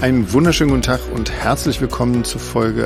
Einen wunderschönen guten Tag und herzlich willkommen zu Folge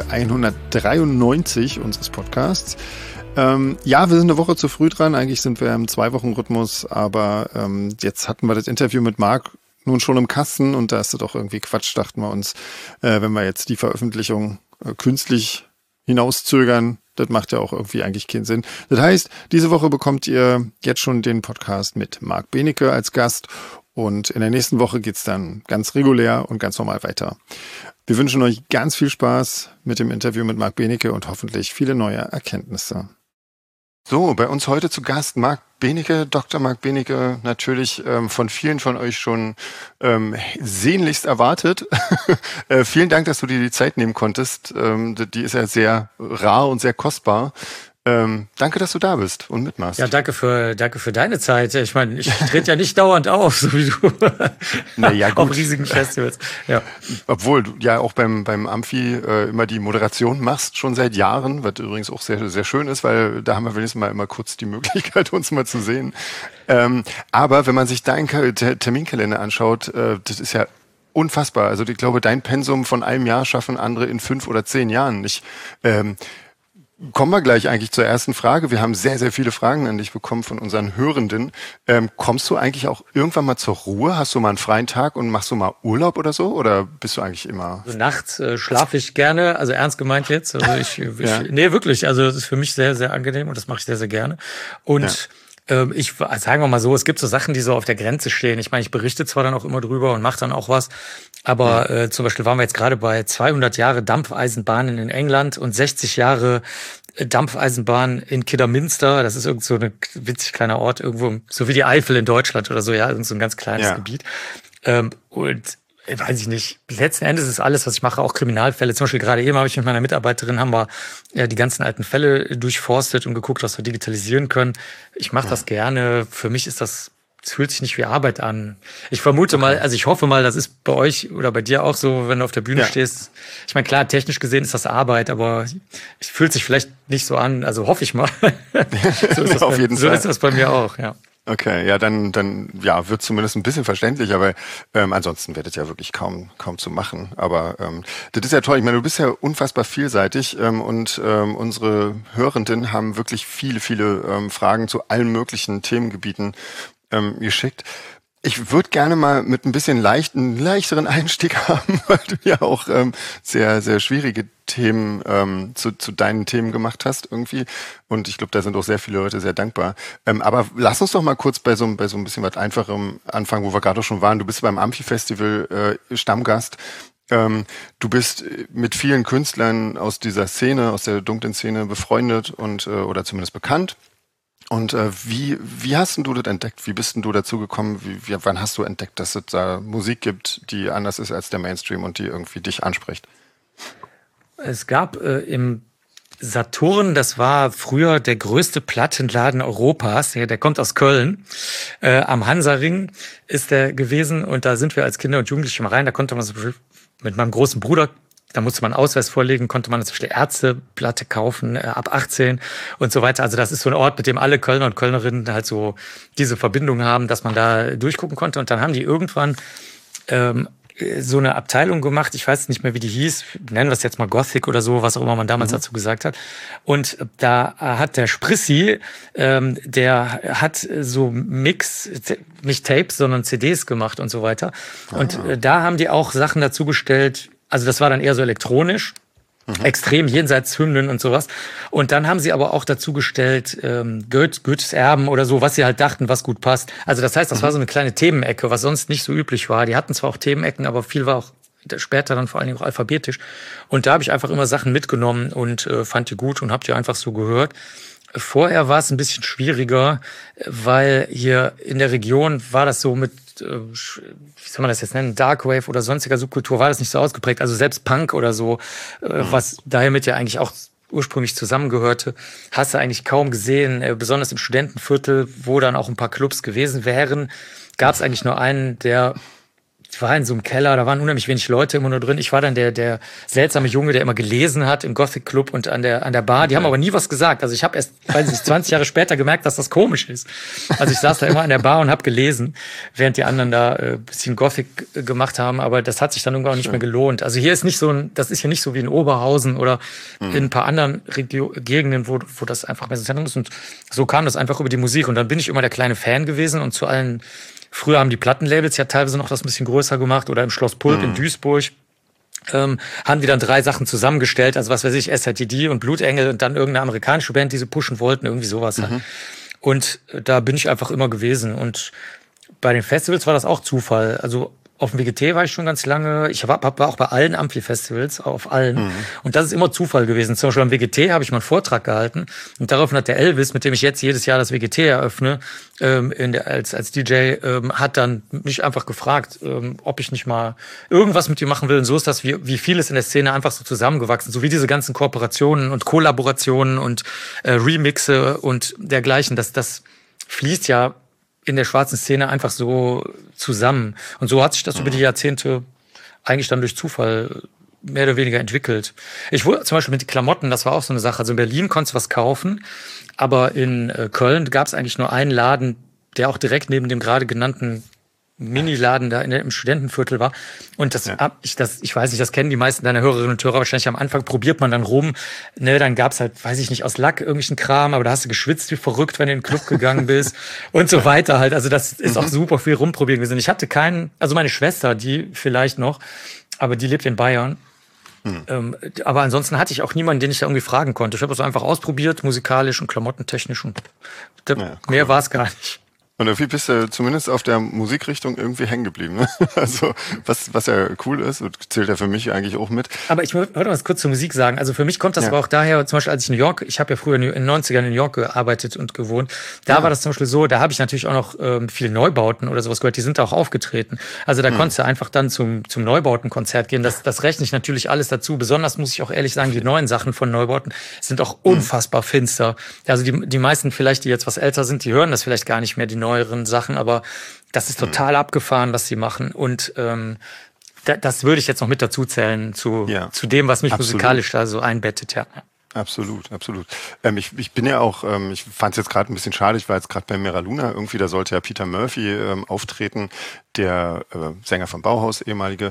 193 unseres Podcasts. Ja, wir sind eine Woche zu früh dran. Eigentlich sind wir im 2-Wochen-Rhythmus, aber jetzt hatten wir das Interview mit Marc nun schon im Kasten und da ist das doch irgendwie Quatsch, dachten wir uns, wenn wir jetzt die Veröffentlichung künstlich hinauszögern, das macht ja auch irgendwie eigentlich keinen Sinn. Das heißt, diese Woche bekommt ihr jetzt schon den Podcast mit Marc Benecke als Gast und in der nächsten Woche geht's dann ganz regulär und ganz normal weiter. Wir wünschen euch ganz viel Spaß mit dem Interview mit Marc Benecke und hoffentlich viele neue Erkenntnisse. So, bei uns heute zu Gast Marc Benecke, Dr. Marc Benecke, natürlich von vielen von euch schon sehnlichst erwartet. Vielen Dank, dass du dir die Zeit nehmen konntest. Die ist ja sehr rar und sehr kostbar. Danke, dass du da bist und mitmachst. Ja, danke für deine Zeit. Ich meine, ich trete ja nicht dauernd auf, so wie du naja, gut. auf riesigen Festivals. Ja. Obwohl du ja auch beim Amphi immer die Moderation machst, schon seit Jahren, was übrigens auch sehr, sehr schön ist, weil da haben wir wenigstens mal immer kurz die Möglichkeit, uns mal zu sehen. Aber wenn man sich deinen Terminkalender anschaut, das ist ja unfassbar. Also ich glaube, dein Pensum von einem Jahr schaffen andere in 5 oder 10 Jahren nicht. Kommen wir gleich eigentlich zur ersten Frage. Wir haben sehr, sehr viele Fragen an dich bekommen von unseren Hörenden. Kommst du eigentlich auch irgendwann mal zur Ruhe? Hast du mal einen freien Tag und machst du mal Urlaub oder so? Oder bist du eigentlich immer... Also nachts schlafe ich gerne, also ernst gemeint jetzt. Also nee, wirklich. Also das ist für mich sehr, sehr angenehm und das mache ich sehr, sehr gerne. Und sagen wir mal so, es gibt so Sachen, die so auf der Grenze stehen. Ich meine, ich berichte zwar dann auch immer drüber und mache dann auch was, aber zum Beispiel waren wir jetzt gerade bei 200 Jahre Dampfeisenbahnen in England und 60 Jahre Dampfeisenbahn in Kidderminster. Das ist irgend so ein witzig kleiner Ort, irgendwo, so wie die Eifel in Deutschland oder so, ja, irgend so ein ganz kleines Gebiet. Und weiß ich nicht, letzten Endes ist alles, was ich mache, auch Kriminalfälle. Zum Beispiel gerade eben habe ich mit meiner Mitarbeiterin, haben wir die ganzen alten Fälle durchforstet und geguckt, was wir digitalisieren können. Ich mache das gerne. Für mich ist das, es fühlt sich nicht wie Arbeit an. Ich vermute mal, also ich hoffe mal, das ist bei euch oder bei dir auch so, wenn du auf der Bühne stehst. Ich meine, klar, technisch gesehen ist das Arbeit, aber es fühlt sich vielleicht nicht so an. Also hoffe ich mal. So ist das auf jeden Fall. So ist das bei mir auch, ja. Okay, ja, dann wird zumindest ein bisschen verständlich, aber ansonsten wird es ja wirklich kaum zu machen. Aber das ist ja toll. Ich meine, du bist ja unfassbar vielseitig und unsere Hörenden haben wirklich viele, viele Fragen zu allen möglichen Themengebieten geschickt. Ich würde gerne mal mit ein bisschen leichteren Einstieg haben, weil du ja auch sehr, sehr schwierige Themen zu deinen Themen gemacht hast irgendwie. Und ich glaube, da sind auch sehr viele Leute sehr dankbar. Aber lass uns doch mal kurz bei so ein bisschen was Einfacherem anfangen, wo wir gerade schon waren. Du bist beim Amphi-Festival Stammgast. Du bist mit vielen Künstlern aus dieser Szene, aus der dunklen Szene befreundet und oder zumindest bekannt. Und wie hast denn du das entdeckt? Wie bist denn du dazu gekommen? Wann hast du entdeckt, dass es da Musik gibt, die anders ist als der Mainstream und die irgendwie dich anspricht? Es gab im Saturn, das war früher der größte Plattenladen Europas, der kommt aus Köln, am Hansaring ist der gewesen und da sind wir als Kinder und Jugendliche mal rein, da konnte man so mit meinem großen Bruder, da musste man einen Ausweis vorlegen, konnte man zum Beispiel Ärzteplatte kaufen, ab 18 und so weiter. Also das ist so ein Ort, mit dem alle Kölner und Kölnerinnen halt so diese Verbindung haben, dass man da durchgucken konnte. Und dann haben die irgendwann so eine Abteilung gemacht, ich weiß nicht mehr, wie die hieß, nennen wir es jetzt mal Gothic oder so, was auch immer man damals dazu gesagt hat. Und da hat der Sprissi, der hat so nicht Tapes, sondern CDs gemacht und so weiter. Und da haben die auch Sachen dazu gestellt. Also das war dann eher so elektronisch, extrem jenseits Hymnen und sowas. Und dann haben sie aber auch dazu gestellt Goethes Erben oder so, was sie halt dachten, was gut passt. Also das heißt, das war so eine kleine Themenecke, was sonst nicht so üblich war. Die hatten zwar auch Themenecken, aber viel war auch später dann vor allen Dingen auch alphabetisch. Und da habe ich einfach immer Sachen mitgenommen und fand die gut und habe die einfach so gehört. Vorher war es ein bisschen schwieriger, weil hier in der Region war das so mit wie soll man das jetzt nennen, Darkwave oder sonstiger Subkultur war das nicht so ausgeprägt. Also selbst Punk oder so, was daher mit ja eigentlich auch ursprünglich zusammengehörte, hast du eigentlich kaum gesehen. Besonders im Studentenviertel, wo dann auch ein paar Clubs gewesen wären, gab es eigentlich nur einen, der Ich war in so einem Keller, da waren unheimlich wenig Leute immer nur drin. Ich war dann der seltsame Junge, der immer gelesen hat im Gothic Club und an der Bar. Die haben aber nie was gesagt. Also ich habe erst, weiß ich, 20 Jahre später gemerkt, dass das komisch ist. Also ich saß da immer an der Bar und habe gelesen, während die anderen da ein bisschen Gothic gemacht haben. Aber das hat sich dann irgendwann auch nicht mehr gelohnt. Also hier ist nicht das ist hier nicht so wie in Oberhausen oder in ein paar anderen Gegenden, wo das einfach mehr so Zentrum ist. Und so kam das einfach über die Musik. Und dann bin ich immer der kleine Fan gewesen und zu allen. Früher haben die Plattenlabels ja teilweise noch das ein bisschen größer gemacht oder im Schloss Pulk in Duisburg haben die dann 3 Sachen zusammengestellt, also was weiß ich, SRTD und Blutengel und dann irgendeine amerikanische Band, die sie pushen wollten, irgendwie sowas halt. Und da bin ich einfach immer gewesen und bei den Festivals war das auch Zufall, also auf dem WGT war ich schon ganz lange. Ich war auch bei allen Amphi-Festivals, auf allen. Und das ist immer Zufall gewesen. Zum Beispiel am WGT habe ich mal einen Vortrag gehalten. Und daraufhin hat der Elvis, mit dem ich jetzt jedes Jahr das WGT eröffne, als DJ, hat dann mich einfach gefragt, ob ich nicht mal irgendwas mit ihm machen will. Und so ist das, wie vieles in der Szene einfach so zusammengewachsen. So wie diese ganzen Kooperationen und Kollaborationen und Remixe und dergleichen. Das fließt ja in der schwarzen Szene einfach so zusammen. Und so hat sich das über die Jahrzehnte eigentlich dann durch Zufall mehr oder weniger entwickelt. Ich wurde zum Beispiel mit den Klamotten, das war auch so eine Sache. Also in Berlin konntest du was kaufen, aber in Köln gab es eigentlich nur einen Laden, der auch direkt neben dem gerade genannten Mini-Laden da im Studentenviertel war. Und ich weiß nicht, das kennen die meisten deiner Hörerinnen und Hörer wahrscheinlich am Anfang, probiert man dann rum, ne, dann gab's halt, weiß ich nicht, aus Lack irgendwelchen Kram, aber da hast du geschwitzt wie verrückt, wenn du in den Club gegangen bist und so weiter halt. Also das ist auch super viel rumprobieren gewesen. Ich hatte also meine Schwester, die vielleicht noch, aber die lebt in Bayern. Aber ansonsten hatte ich auch niemanden, den ich da irgendwie fragen konnte. Ich habe das einfach ausprobiert, musikalisch und klamottentechnisch und mehr war es gar nicht. Und irgendwie bist du zumindest auf der Musikrichtung irgendwie hängen geblieben. Ne? Also was ja cool ist und zählt ja für mich eigentlich auch mit. Aber ich wollte mal kurz zur Musik sagen. Also für mich kommt das aber auch daher, zum Beispiel als ich in New York, ich habe ja früher in den 90ern in New York gearbeitet und gewohnt, da war das zum Beispiel so, da habe ich natürlich auch noch viele Neubauten oder sowas gehört, die sind da auch aufgetreten. Also da konntest du einfach dann zum Neubautenkonzert gehen. Das rechne ich natürlich alles dazu. Besonders muss ich auch ehrlich sagen, die neuen Sachen von Neubauten sind auch unfassbar finster. Also die meisten vielleicht, die jetzt was älter sind, die hören das vielleicht gar nicht mehr, die neueren Sachen, aber das ist total abgefahren, was sie machen. Und das würde ich jetzt noch mit dazu zählen zu dem, was mich musikalisch da so einbettet, ja. Absolut, absolut. Ich bin ja auch, ich fand es jetzt gerade ein bisschen schade, ich war jetzt gerade bei Mera Luna, irgendwie, da sollte ja Peter Murphy auftreten, der Sänger vom Bauhaus, ehemalige,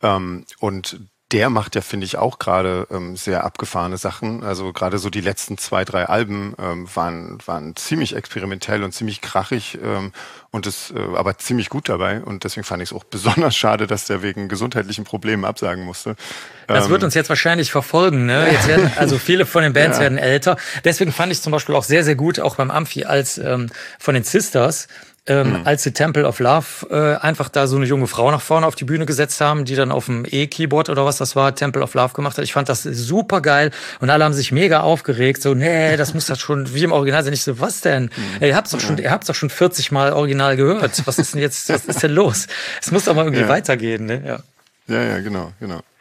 und der macht ja, finde ich, auch gerade sehr abgefahrene Sachen. Also gerade so die letzten 2, 3 Alben waren ziemlich experimentell und ziemlich krachig und aber ziemlich gut dabei. Und deswegen fand ich es auch besonders schade, dass der wegen gesundheitlichen Problemen absagen musste. Das wird uns jetzt wahrscheinlich verfolgen, ne? Jetzt also viele von den Bands werden älter. Deswegen fand ich zum Beispiel auch sehr, sehr gut, auch beim Amphi, als von den Sisters, als die Temple of Love einfach da so eine junge Frau nach vorne auf die Bühne gesetzt haben, die dann auf dem E-Keyboard oder was das war, Temple of Love gemacht hat. Ich fand das super geil und alle haben sich mega aufgeregt, so, nee, das muss das schon wie im Original sein. Ich so, was denn? Ihr habt's doch schon 40 Mal Original gehört. Was ist denn jetzt, was ist denn los? Es muss doch mal irgendwie weitergehen, ne? Ja, genau.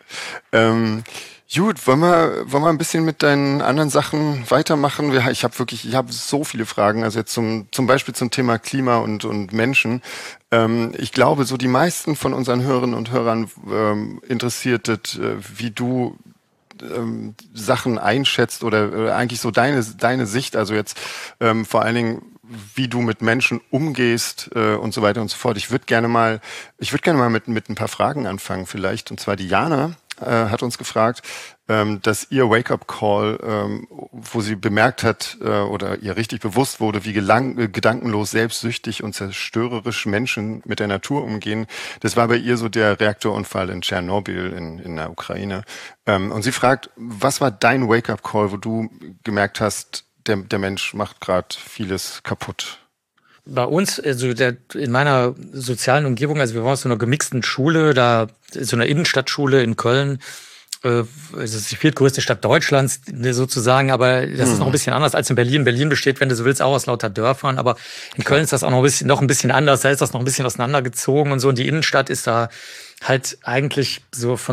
Gut, wollen wir ein bisschen mit deinen anderen Sachen weitermachen? Ich habe so viele Fragen, also jetzt zum Beispiel zum Thema Klima und Menschen. Ich glaube, so die meisten von unseren Hörerinnen und Hörern interessiert es, wie du Sachen einschätzt oder eigentlich so deine Sicht, also jetzt vor allen Dingen, wie du mit Menschen umgehst und so weiter und so fort. Ich würde gerne mal mit ein paar Fragen anfangen vielleicht, und zwar die Jana hat uns gefragt, dass ihr Wake-up-Call, wo sie bemerkt hat oder ihr richtig bewusst wurde, wie gedankenlos, selbstsüchtig und zerstörerisch Menschen mit der Natur umgehen, das war bei ihr so der Reaktorunfall in Tschernobyl in der Ukraine. Und sie fragt, was war dein Wake-up-Call, wo du gemerkt hast, der Mensch macht gerade vieles kaputt? Bei uns, also in meiner sozialen Umgebung, also wir waren aus so einer gemixten Schule, da so einer Innenstadtschule in Köln, das ist die 4. größte Stadt Deutschlands sozusagen, aber das ist noch ein bisschen anders als in Berlin. Berlin besteht, wenn du so willst, auch aus lauter Dörfern, aber in Köln ist das auch noch ein bisschen anders, da ist das noch ein bisschen auseinandergezogen und so, und die Innenstadt ist da halt eigentlich so von so einer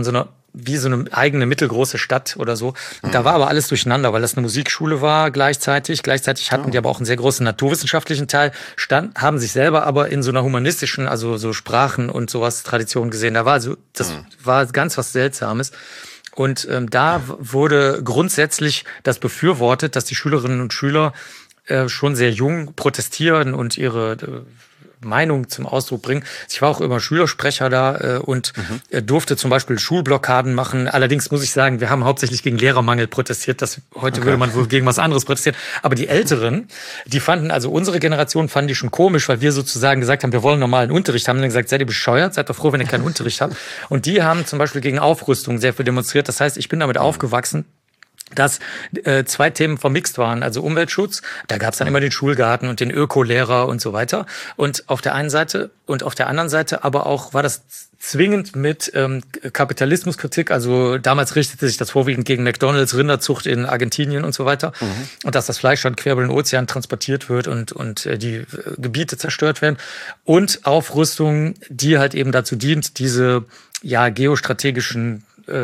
wie so eine eigene mittelgroße Stadt oder so. Und da war aber alles durcheinander, weil das eine Musikschule war gleichzeitig. Gleichzeitig hatten die aber auch einen sehr großen naturwissenschaftlichen Teil, haben sich selber aber in so einer humanistischen, also so Sprachen und sowas Tradition gesehen. Das war ganz was Seltsames. Und da wurde grundsätzlich das befürwortet, dass die Schülerinnen und Schüler schon sehr jung protestieren und ihre Meinung zum Ausdruck bringen. Ich war auch immer Schülersprecher da und durfte zum Beispiel Schulblockaden machen. Allerdings muss ich sagen, wir haben hauptsächlich gegen Lehrermangel protestiert. Heute würde man wohl gegen was anderes protestieren. Aber die Älteren, die fanden, also unsere Generation fanden die schon komisch, weil wir sozusagen gesagt haben, wir wollen normalen Unterricht. Haben dann gesagt, seid ihr bescheuert? Seid doch froh, wenn ihr keinen Unterricht habt. Und die haben zum Beispiel gegen Aufrüstung sehr viel demonstriert. Das heißt, ich bin damit aufgewachsen, dass zwei Themen vermixt waren, also Umweltschutz, da gab es dann immer den Schulgarten und den Ökolehrer und so weiter. Und auf der einen Seite und auf der anderen Seite aber auch war das zwingend mit Kapitalismuskritik. Also damals richtete sich das vorwiegend gegen McDonald's, Rinderzucht in Argentinien und so weiter. Und dass das Fleisch dann quer über den Ozean transportiert wird und die Gebiete zerstört werden. Und Aufrüstung, die halt eben dazu dient, diese geostrategischen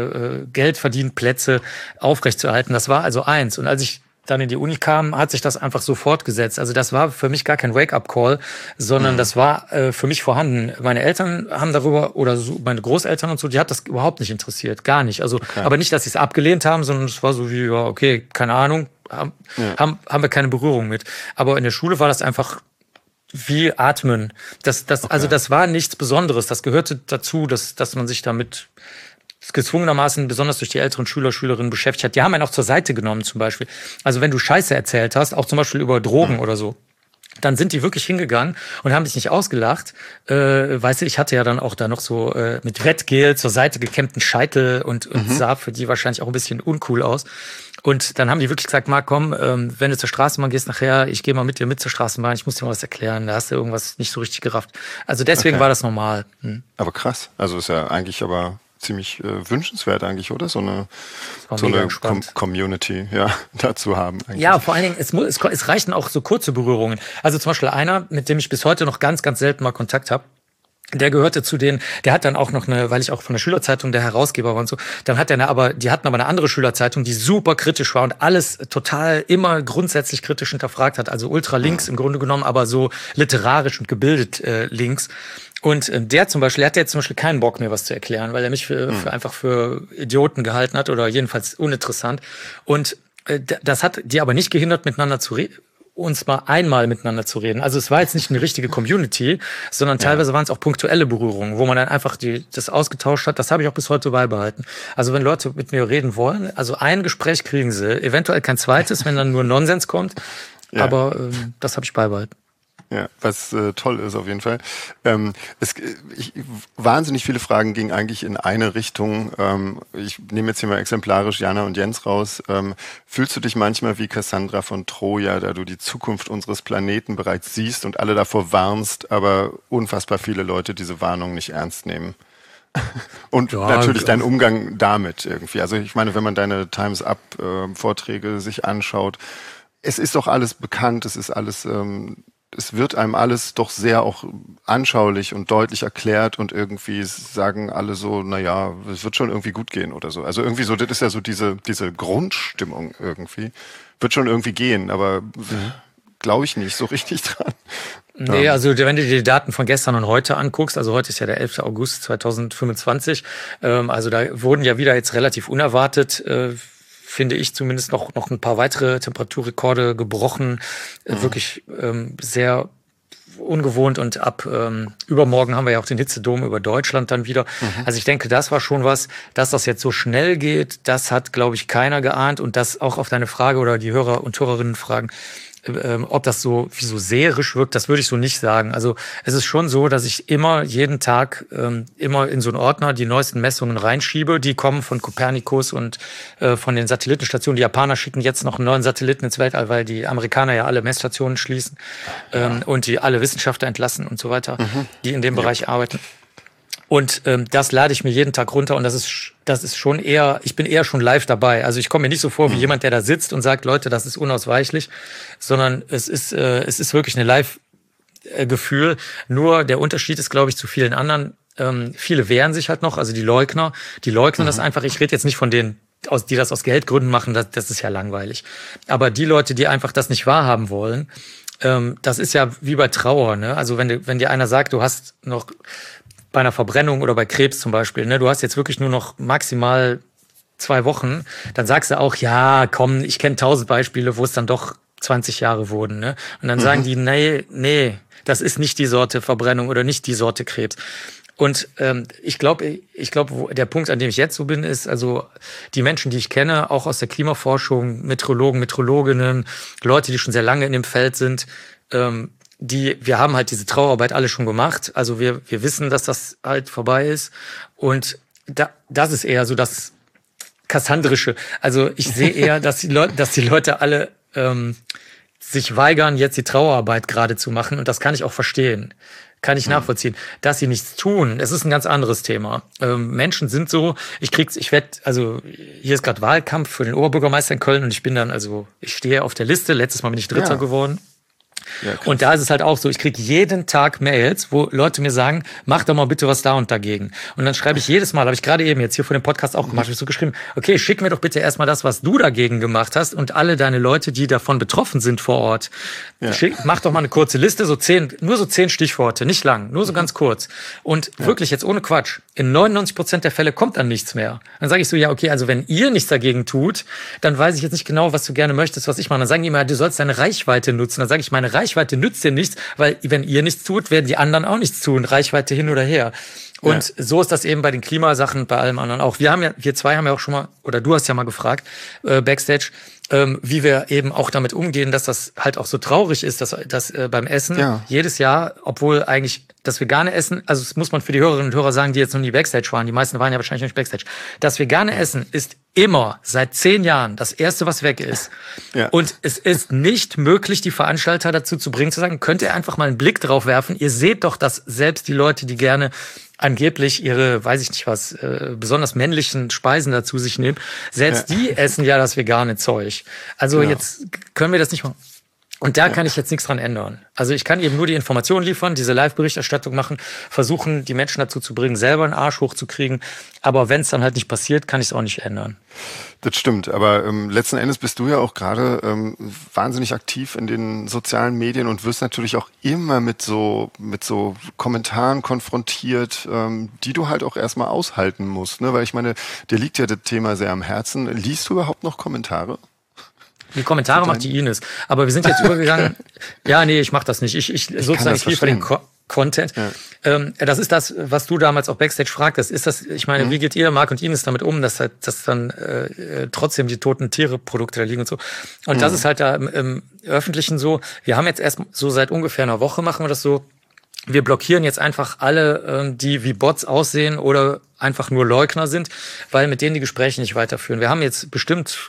Geldverdienplätze aufrechtzuerhalten. Das war also eins. Und als ich dann in die Uni kam, hat sich das einfach so fortgesetzt. Also das war für mich gar kein Wake-up-Call, sondern das war für mich vorhanden. Meine Eltern haben darüber, oder so, meine Großeltern und so, die hat das überhaupt nicht interessiert. Gar nicht. Also, aber nicht, dass sie es abgelehnt haben, sondern es war so wie, ja, okay, keine Ahnung, haben wir keine Berührung mit. Aber in der Schule war das einfach wie Atmen. Also das war nichts Besonderes. Das gehörte dazu, dass man sich damit gezwungenermaßen besonders durch die älteren Schüler, Schülerinnen beschäftigt hat. Die haben einen auch zur Seite genommen zum Beispiel. Also wenn du Scheiße erzählt hast, auch zum Beispiel über Drogen oder so, dann sind die wirklich hingegangen und haben dich nicht ausgelacht. Weißt du, ich hatte ja dann auch da noch so mit Wettgel zur Seite gekämmten Scheitel und sah für die wahrscheinlich auch ein bisschen uncool aus. Und dann haben die wirklich gesagt, Marc, komm, wenn du zur Straßenbahn gehst nachher, ich gehe mal mit dir mit zur Straßenbahn, ich muss dir mal was erklären, da hast du irgendwas nicht so richtig gerafft. Also deswegen war das normal. Aber krass, also ist ja eigentlich aber ziemlich wünschenswert eigentlich, oder? So eine Community dazu haben. Eigentlich. Ja, vor allen Dingen, es reichen auch so kurze Berührungen. Also zum Beispiel einer, mit dem ich bis heute noch ganz, ganz selten mal Kontakt habe, der gehörte zu denen, der hat dann auch noch weil ich auch von der Schülerzeitung der Herausgeber war und so, die hatten aber eine andere Schülerzeitung, die super kritisch war und alles total immer grundsätzlich kritisch hinterfragt hat, also ultra links im Grunde genommen, aber so literarisch und gebildet links. Und der zum Beispiel, hat jetzt zum Beispiel keinen Bock mehr was zu erklären, weil er mich einfach für Idioten gehalten hat oder jedenfalls uninteressant. Und das hat die aber nicht gehindert, miteinander zu reden. Uns mal einmal miteinander zu reden. Also es war jetzt nicht eine richtige Community, sondern teilweise waren es auch punktuelle Berührungen, wo man dann einfach das ausgetauscht hat. Das habe ich auch bis heute beibehalten. Also wenn Leute mit mir reden wollen, also ein Gespräch kriegen sie, eventuell kein zweites, wenn dann nur Nonsens kommt, aber das habe ich beibehalten. Ja, was toll ist auf jeden Fall. Wahnsinnig viele Fragen gingen eigentlich in eine Richtung. Ich nehme jetzt hier mal exemplarisch Jana und Jens raus. Fühlst du dich manchmal wie Cassandra von Troja, da du die Zukunft unseres Planeten bereits siehst und alle davor warnst, aber unfassbar viele Leute diese Warnung nicht ernst nehmen? Und natürlich dein Umgang damit irgendwie. Also ich meine, wenn man deine Times Up Vorträge sich anschaut, es ist doch alles bekannt, es ist alles... es wird einem alles doch sehr auch anschaulich und deutlich erklärt und irgendwie sagen alle so, naja, es wird schon irgendwie gut gehen oder so. Also irgendwie so, das ist ja so diese Grundstimmung irgendwie. Wird schon irgendwie gehen, aber glaube ich nicht so richtig dran. Nee, also wenn du dir die Daten von gestern und heute anguckst, also heute ist ja der 11. August 2025, also da wurden ja wieder jetzt relativ unerwartet finde ich zumindest noch ein paar weitere Temperaturrekorde gebrochen. Wirklich sehr ungewohnt und ab übermorgen haben wir ja auch den Hitzedom über Deutschland dann wieder. Also ich denke, das war schon was, dass das jetzt so schnell geht, das hat, glaube ich, keiner geahnt und das auch auf deine Frage oder die Hörer und Hörerinnen fragen, ob das so seherisch wirkt, das würde ich so nicht sagen. Also es ist schon so, dass ich immer jeden Tag immer in so einen Ordner die neuesten Messungen reinschiebe. Die kommen von Copernicus und von den Satellitenstationen. Die Japaner schicken jetzt noch einen neuen Satelliten ins Weltall, weil die Amerikaner ja alle Messstationen schließen und die alle Wissenschaftler entlassen und so weiter, die in dem Bereich arbeiten. Und das lade ich mir jeden Tag runter und das ist schon eher, ich bin eher schon live dabei. Also ich komme mir nicht so vor wie jemand, der da sitzt und sagt, Leute, das ist unausweichlich, sondern es ist wirklich eine Live-Gefühl. Nur der Unterschied ist, glaube ich, zu vielen anderen Viele wehren sich halt noch, also die leugnen das einfach. Ich rede jetzt nicht von denen, die das aus Geldgründen machen, das ist ja langweilig. Aber die Leute, die einfach das nicht wahrhaben wollen, das ist ja wie bei Trauer, ne? Also wenn dir einer sagt, du hast noch bei einer Verbrennung oder bei Krebs zum Beispiel, ne, du hast jetzt wirklich nur noch maximal 2 Wochen, dann sagst du auch, ja, komm, ich kenne 1000 Beispiele, wo es dann doch 20 Jahre wurden, ne? Und dann sagen die, nee, das ist nicht die Sorte Verbrennung oder nicht die Sorte Krebs. Und ich glaube, der Punkt, an dem ich jetzt so bin, ist, also die Menschen, die ich kenne, auch aus der Klimaforschung, Meteorologen, Meteorologinnen, Leute, die schon sehr lange in dem Feld sind, wir haben halt diese Trauerarbeit alle schon gemacht. Also wir wissen, dass das halt vorbei ist. Und das ist eher so das Kassandrische. Also ich sehe eher, dass die Leute alle sich weigern, jetzt die Trauerarbeit gerade zu machen. Und das kann ich auch verstehen. Kann ich nachvollziehen. Dass sie nichts tun, es ist ein ganz anderes Thema. Menschen sind so, also hier ist gerade Wahlkampf für den Oberbürgermeister in Köln und ich stehe auf der Liste. Letztes Mal bin ich Dritter geworden. Ja, und da ist es halt auch so, ich kriege jeden Tag Mails, wo Leute mir sagen, mach doch mal bitte was da und dagegen. Und dann schreibe ich jedes Mal, habe ich gerade eben jetzt hier vor dem Podcast auch gemacht, habe ich so geschrieben, okay, schick mir doch bitte erstmal das, was du dagegen gemacht hast und alle deine Leute, die davon betroffen sind vor Ort. Ja. Mach doch mal eine kurze Liste, nur so 10 Stichworte, nicht lang, nur so ganz kurz. Und wirklich jetzt ohne Quatsch, in 99% der Fälle kommt dann nichts mehr. Dann sage ich so, ja, okay, also wenn ihr nichts dagegen tut, dann weiß ich jetzt nicht genau, was du gerne möchtest, was ich mache. Dann sagen die immer, du sollst deine Reichweite nutzen. Dann sage ich, meine Reichweite nützt dir nichts, weil wenn ihr nichts tut, werden die anderen auch nichts tun. Reichweite hin oder her. Und so ist das eben bei den Klimasachen, bei allem anderen auch. Wir zwei haben ja auch schon mal, oder du hast ja mal gefragt, Backstage, wie wir eben auch damit umgehen, dass das halt auch so traurig ist, dass beim Essen jedes Jahr, obwohl eigentlich das vegane Essen, also das muss man für die Hörerinnen und Hörer sagen, die jetzt noch nie Backstage waren, die meisten waren ja wahrscheinlich noch nicht Backstage, das vegane Essen ist immer seit 10 Jahren das Erste, was weg ist. Ja. Und es ist nicht möglich, die Veranstalter dazu zu bringen, zu sagen, könnt ihr einfach mal einen Blick drauf werfen, ihr seht doch, dass selbst die Leute, die gerne angeblich ihre, weiß ich nicht was, besonders männlichen Speisen dazu sich nehmen, selbst die essen ja das vegane Zeug. Also jetzt können wir das nicht machen. Und da kann ich jetzt nichts dran ändern. Also ich kann eben nur die Informationen liefern, diese Live-Berichterstattung machen, versuchen, die Menschen dazu zu bringen, selber einen Arsch hochzukriegen. Aber wenn es dann halt nicht passiert, kann ich es auch nicht ändern. Das stimmt, aber letzten Endes bist du ja auch gerade wahnsinnig aktiv in den sozialen Medien und wirst natürlich auch immer mit so Kommentaren konfrontiert, die du halt auch erstmal aushalten musst, ne? Weil ich meine, dir liegt ja das Thema sehr am Herzen. Liest du überhaupt noch Kommentare? Die Kommentare macht die Ines. Aber wir sind jetzt übergegangen. Ja, nee, ich mach das nicht. Ich sozusagen liefere den Content. Ja. Das ist das, was du damals auch Backstage fragtest. Ist das, ich meine, wie geht ihr, Marc und Ines, damit um, dass dann trotzdem die toten Tiere-Produkte da liegen und so. Und das ist halt da im Öffentlichen so. Wir haben jetzt erst so seit ungefähr einer Woche machen wir das so. Wir blockieren jetzt einfach alle, die wie Bots aussehen oder einfach nur Leugner sind, weil mit denen die Gespräche nicht weiterführen. Wir haben jetzt bestimmt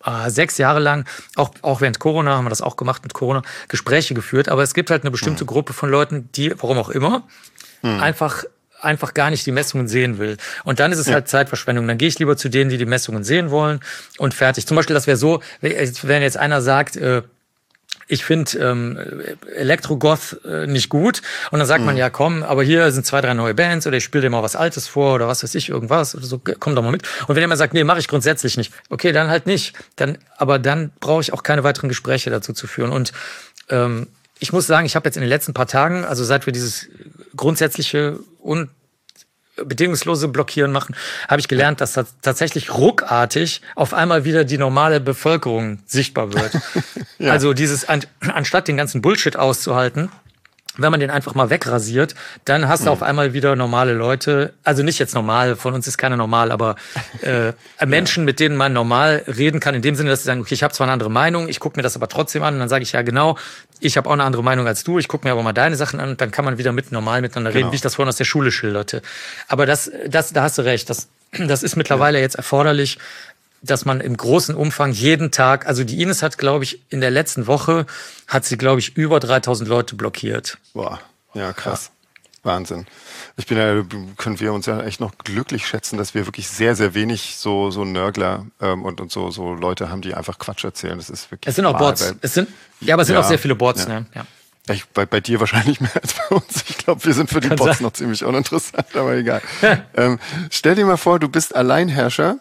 6 Jahre lang, auch während Corona, haben wir das auch gemacht mit Corona, Gespräche geführt. Aber es gibt halt eine bestimmte Gruppe von Leuten, die, warum auch immer, einfach gar nicht die Messungen sehen will. Und dann ist es halt Zeitverschwendung. Dann gehe ich lieber zu denen, die Messungen sehen wollen und fertig. Zum Beispiel, das wäre so, wenn jetzt einer sagt, ich finde Elektrogoth nicht gut. Und dann sagt man, ja komm, aber hier sind 2, 3 neue Bands oder ich spiele dir mal was Altes vor oder was weiß ich, irgendwas oder so, komm doch mal mit. Und wenn jemand sagt, nee, mache ich grundsätzlich nicht, okay, dann halt nicht. Aber dann brauche ich auch keine weiteren Gespräche dazu zu führen. Und ich muss sagen, ich habe jetzt in den letzten paar Tagen, also seit wir dieses grundsätzliche und bedingungslose Blockieren machen, habe ich gelernt, dass tatsächlich ruckartig auf einmal wieder die normale Bevölkerung sichtbar wird. Also anstatt den ganzen Bullshit auszuhalten, wenn man den einfach mal wegrasiert, dann hast du auf einmal wieder normale Leute, also nicht jetzt normal, von uns ist keiner normal, aber Menschen, mit denen man normal reden kann, in dem Sinne, dass sie sagen, okay, ich habe zwar eine andere Meinung, ich gucke mir das aber trotzdem an und dann sage ich, ja genau, ich habe auch eine andere Meinung als du, ich gucke mir aber mal deine Sachen an und dann kann man wieder normal miteinander reden, wie ich das vorhin aus der Schule schilderte. Aber da hast du recht, das ist mittlerweile jetzt erforderlich, dass man im großen Umfang jeden Tag, also die Ines hat, glaube ich, in der letzten Woche, über 3000 Leute blockiert. Boah, ja, krass. Ja. Wahnsinn. Können wir uns ja echt noch glücklich schätzen, dass wir wirklich sehr, sehr wenig so Nörgler und so Leute haben, die einfach Quatsch erzählen. Das ist wirklich. Es sind auch Bots. Aber es sind auch sehr viele Bots, ne? Ja. Bei dir wahrscheinlich mehr als bei uns. Ich glaube, wir sind für die Bots noch ziemlich uninteressant, aber egal. Stell dir mal vor, du bist Alleinherrscher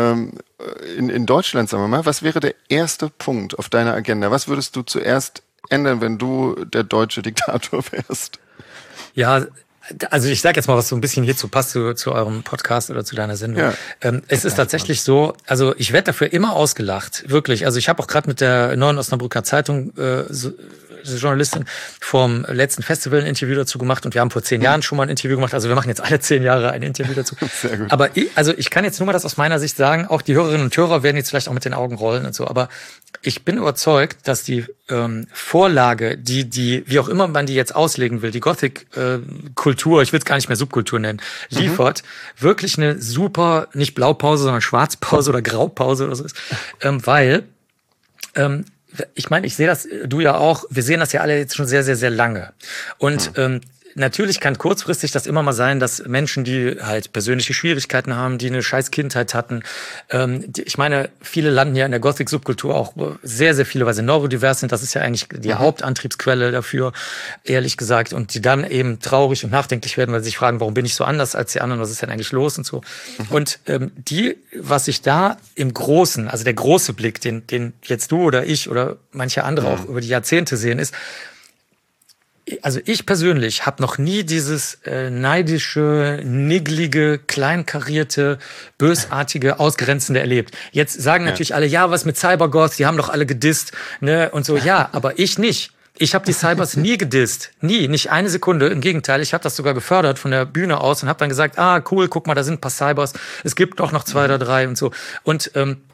in Deutschland, sagen wir mal. Was wäre der erste Punkt auf deiner Agenda? Was würdest du zuerst ändern, wenn du der deutsche Diktator wärst? Ja, also ich sage jetzt mal, was so ein bisschen hierzu passt, zu eurem Podcast oder zu deiner Sendung. Ja. Es ist tatsächlich so, also ich werde dafür immer ausgelacht, wirklich. Also ich habe auch gerade mit der Neuen Osnabrücker Zeitung Journalistin vom letzten Festival ein Interview dazu gemacht und wir haben vor 10 Jahren schon mal ein Interview gemacht. Also wir machen jetzt alle 10 Jahre ein Interview dazu. Sehr gut. Aber ich kann jetzt nur mal das aus meiner Sicht sagen, auch die Hörerinnen und Hörer werden jetzt vielleicht auch mit den Augen rollen und so, aber ich bin überzeugt, dass die Vorlage, die wie auch immer man die jetzt auslegen will, die Gothic-Kultur, ich will es gar nicht mehr Subkultur nennen, liefert wirklich eine super, nicht Blaupause, sondern Schwarzpause oder Graupause oder so ist, weil ich meine, ich sehe das, du ja auch, wir sehen das ja alle jetzt schon sehr, sehr, sehr lange. Und natürlich kann kurzfristig das immer mal sein, dass Menschen, die halt persönliche Schwierigkeiten haben, die eine scheiß Kindheit hatten, ich meine, viele landen ja in der Gothic-Subkultur auch sehr, sehr viele, weil sie neurodivers sind. Das ist ja eigentlich die Hauptantriebsquelle dafür, ehrlich gesagt. Und die dann eben traurig und nachdenklich werden, weil sie sich fragen, warum bin ich so anders als die anderen, was ist denn eigentlich los und so. Und was ich da im Großen, also der große Blick, den jetzt du oder ich oder manche andere auch über die Jahrzehnte sehen, ist, also ich persönlich habe noch nie dieses neidische, nigglige, kleinkarierte, bösartige, ausgrenzende erlebt. Jetzt sagen natürlich alle, ja, was mit Cybergoths, die haben doch alle gedisst, ne, und so. Ja, aber ich nicht. Ich habe die Cybers nie gedisst. Nie, nicht eine Sekunde. Im Gegenteil, ich habe das sogar gefördert von der Bühne aus und habe dann gesagt, cool, guck mal, da sind ein paar Cybers. Es gibt doch noch 2 oder 3 und so. Und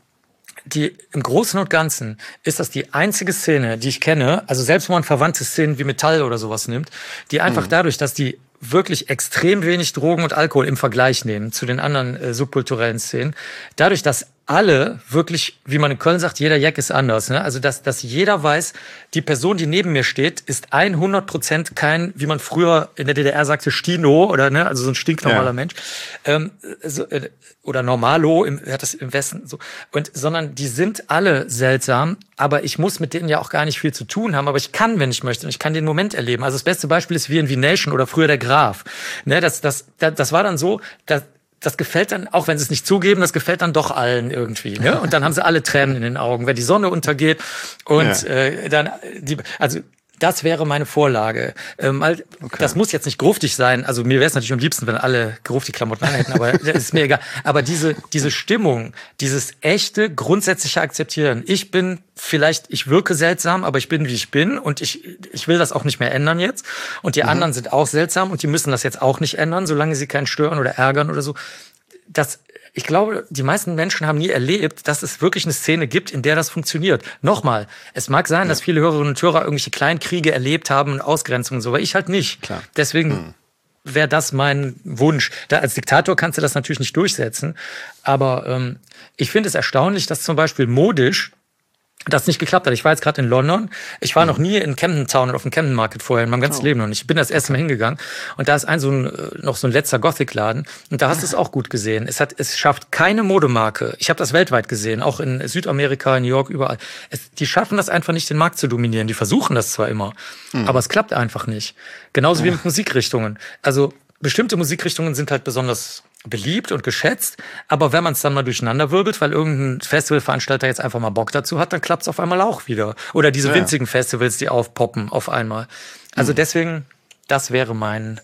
im Großen und Ganzen ist das die einzige Szene, die ich kenne, also selbst wenn man verwandte Szenen wie Metall oder sowas nimmt, die einfach dadurch, dass die wirklich extrem wenig Drogen und Alkohol im Vergleich nehmen zu den anderen subkulturellen Szenen, dadurch, dass alle wirklich, wie man in Köln sagt, jeder Jack ist anders, ne? Also dass jeder weiß, die Person, die neben mir steht, ist 100% kein, wie man früher in der DDR sagte, Stino oder ne, also so ein stinknormaler Mensch oder Normalo, hat das im Westen so, sondern die sind alle seltsam, aber ich muss mit denen ja auch gar nicht viel zu tun haben, aber ich kann, wenn ich möchte, und ich kann den Moment erleben. Also das beste Beispiel ist V&V Nation oder früher der Graf. Ne, das war dann so, das gefällt dann, auch wenn sie es nicht zugeben, das gefällt dann doch allen irgendwie. Ne? Und dann haben sie alle Tränen in den Augen, wenn die Sonne untergeht. Und also das wäre meine Vorlage. Das muss jetzt nicht gruftig sein. Also mir wäre es natürlich am liebsten, wenn alle gruftig Klamotten anhätten, aber das ist mir egal. Aber diese Stimmung, dieses echte, grundsätzliche Akzeptieren. Ich wirke seltsam, aber ich bin, wie ich bin. Und ich will das auch nicht mehr ändern jetzt. Und die anderen sind auch seltsam und die müssen das jetzt auch nicht ändern, solange sie keinen stören oder ärgern oder so. Ich glaube, die meisten Menschen haben nie erlebt, dass es wirklich eine Szene gibt, in der das funktioniert. Nochmal, es mag sein, dass viele Hörerinnen und Hörer irgendwelche kleinen Kriege erlebt haben und Ausgrenzungen und so, aber ich halt nicht. Klar. Deswegen wäre das mein Wunsch. Als Diktator kannst du das natürlich nicht durchsetzen, aber ich finde es erstaunlich, dass zum Beispiel modisch das nicht geklappt hat. Ich war jetzt gerade in London. Ich war noch nie in Camden Town oder auf dem Camden Market vorher in meinem ganzen Leben noch nicht. Ich bin das erste Mal hingegangen und da ist noch so ein letzter Gothic-Laden und da hast du es auch gut gesehen. Es schafft keine Modemarke. Ich habe das weltweit gesehen, auch in Südamerika, in New York, überall. Die schaffen das einfach nicht, den Markt zu dominieren. Die versuchen das zwar immer, aber es klappt einfach nicht. Genauso wie mit Musikrichtungen. Also bestimmte Musikrichtungen sind halt besonders beliebt und geschätzt, aber wenn man es dann mal durcheinander wirbelt, weil irgendein Festivalveranstalter jetzt einfach mal Bock dazu hat, dann klappt es auf einmal auch wieder. Oder diese winzigen Festivals, die aufpoppen auf einmal. Also deswegen, das wäre meine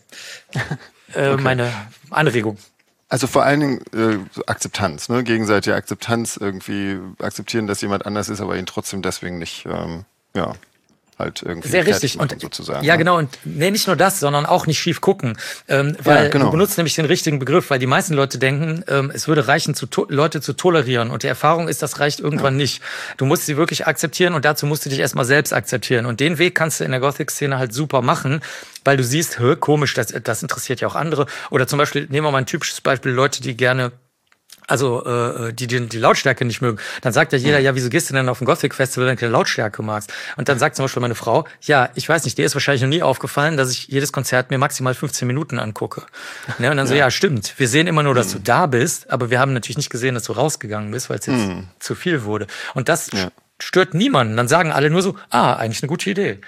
Anregung. Also vor allen Dingen Akzeptanz, ne? Gegenseitige Akzeptanz, irgendwie akzeptieren, dass jemand anders ist, aber ihn trotzdem deswegen nicht, halt irgendwie sehr richtig machen, und sozusagen. Ja, genau. Und nicht nur das, sondern auch nicht schief gucken. Weil du benutzt nämlich den richtigen Begriff, weil die meisten Leute denken, es würde reichen, Leute zu tolerieren. Und die Erfahrung ist, das reicht irgendwann nicht. Du musst sie wirklich akzeptieren und dazu musst du dich erstmal selbst akzeptieren. Und den Weg kannst du in der Gothic-Szene halt super machen, weil du siehst, komisch, das interessiert ja auch andere. Oder zum Beispiel, nehmen wir mal ein typisches Beispiel, Leute, die gerne die Lautstärke nicht mögen, dann sagt ja jeder, ja, wieso gehst du denn auf ein Gothic-Festival, wenn du keine Lautstärke magst? Und dann sagt zum Beispiel meine Frau, ja, ich weiß nicht, dir ist wahrscheinlich noch nie aufgefallen, dass ich jedes Konzert mir maximal 15 Minuten angucke. Ne? Und dann so, ja, stimmt, wir sehen immer nur, dass du da bist, aber wir haben natürlich nicht gesehen, dass du rausgegangen bist, weil es jetzt zu viel wurde. Und das stört niemanden. Dann sagen alle nur so, eigentlich eine gute Idee.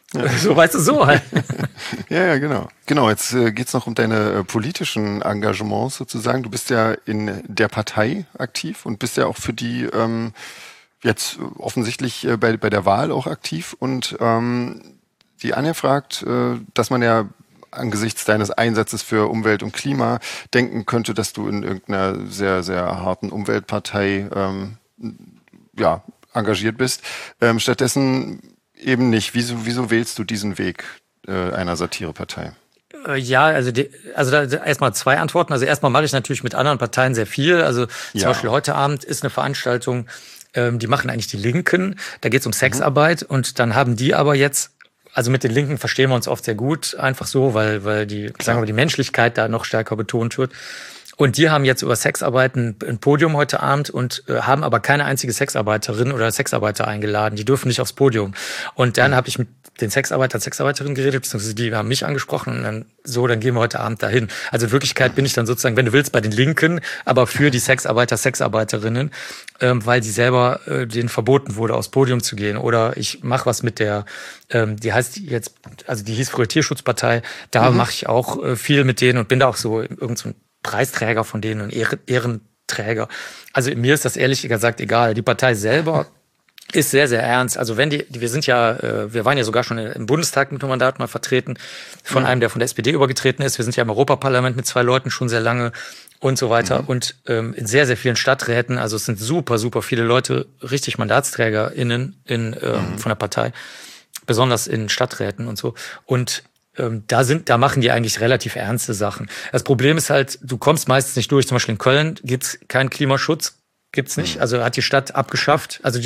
Ja. So, weißt du, so halt. Ja, genau. Genau, jetzt geht's noch um deine politischen Engagements sozusagen. Du bist ja in der Partei aktiv und bist ja auch für die jetzt offensichtlich bei der Wahl auch aktiv. Und die Anja fragt, dass man ja angesichts deines Einsatzes für Umwelt und Klima denken könnte, dass du in irgendeiner sehr, sehr harten Umweltpartei engagiert bist. Stattdessen eben nicht. Wieso wählst du diesen Weg einer Satirepartei? Ja, also da erstmal zwei Antworten. Also erstmal mache ich natürlich mit anderen Parteien sehr viel. Also zum Beispiel heute Abend ist eine Veranstaltung, die machen eigentlich die Linken. Da geht es um Sexarbeit und dann haben die aber jetzt, also mit den Linken verstehen wir uns oft sehr gut, einfach so, weil die, sagen wir, die Menschlichkeit da noch stärker betont wird. Und die haben jetzt über Sexarbeit ein Podium heute Abend und haben aber keine einzige Sexarbeiterin oder Sexarbeiter eingeladen. Die dürfen nicht aufs Podium. Und dann habe ich mit den Sexarbeiterinnen geredet, beziehungsweise die haben mich angesprochen und dann gehen wir heute Abend dahin. Also in Wirklichkeit bin ich dann sozusagen, wenn du willst, bei den Linken, aber für die Sexarbeiterinnen, weil die selber denen verboten wurde, aufs Podium zu gehen. Oder ich mache was mit der, die heißt jetzt, also die hieß früher Tierschutzpartei, da mache ich auch viel mit denen und bin da auch so irgend so ein Preisträger von denen und Ehrenträger. Also mir ist das ehrlich gesagt egal. Die Partei selber ist sehr, sehr ernst. Also wir waren ja sogar schon im Bundestag mit dem Mandat mal vertreten von einem, der von der SPD übergetreten ist. Wir sind ja im Europaparlament mit 2 Leuten schon sehr lange und so weiter. Und in sehr, sehr vielen Stadträten. Also es sind super, super viele Leute, richtig MandatsträgerInnen von der Partei. Besonders in Stadträten und so. Und da machen die eigentlich relativ ernste Sachen. Das Problem ist halt, du kommst meistens nicht durch. Zum Beispiel in Köln gibt's keinen Klimaschutz. Gibt's nicht. Also hat die Stadt abgeschafft. Also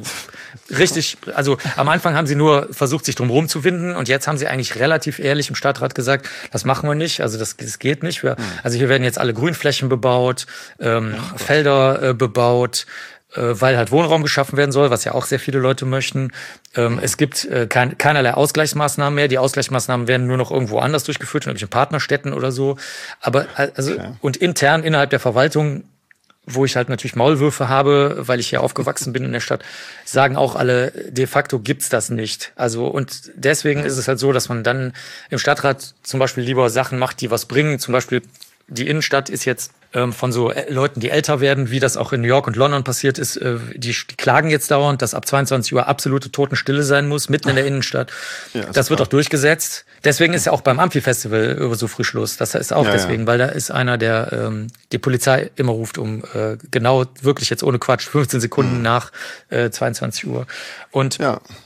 am Anfang haben sie nur versucht, sich drum rumzuwinden und jetzt haben sie eigentlich relativ ehrlich im Stadtrat gesagt, das machen wir nicht. Also das geht nicht. Also hier werden jetzt alle Grünflächen bebaut, Felder bebaut, weil halt Wohnraum geschaffen werden soll, was ja auch sehr viele Leute möchten. Es gibt keinerlei Ausgleichsmaßnahmen mehr. Die Ausgleichsmaßnahmen werden nur noch irgendwo anders durchgeführt, in irgendwelchen Partnerstädten oder so. Aber und intern innerhalb der Verwaltung, wo ich halt natürlich Maulwürfe habe, weil ich hier aufgewachsen bin in der Stadt, sagen auch alle, de facto gibt's das nicht. Also, und deswegen ist es halt so, dass man dann im Stadtrat zum Beispiel lieber Sachen macht, die was bringen. Zum Beispiel die Innenstadt ist jetzt von so Leuten, die älter werden, wie das auch in New York und London passiert ist, die klagen jetzt dauernd, dass ab 22 Uhr absolute Totenstille sein muss, mitten in der Innenstadt. Ja, das wird auch durchgesetzt. Deswegen ist ja auch beim Amphi-Festival so früh Schluss. Das ist auch deswegen, weil da ist einer, der die Polizei immer ruft, genau, wirklich jetzt ohne Quatsch, 15 Sekunden nach 22 Uhr. Und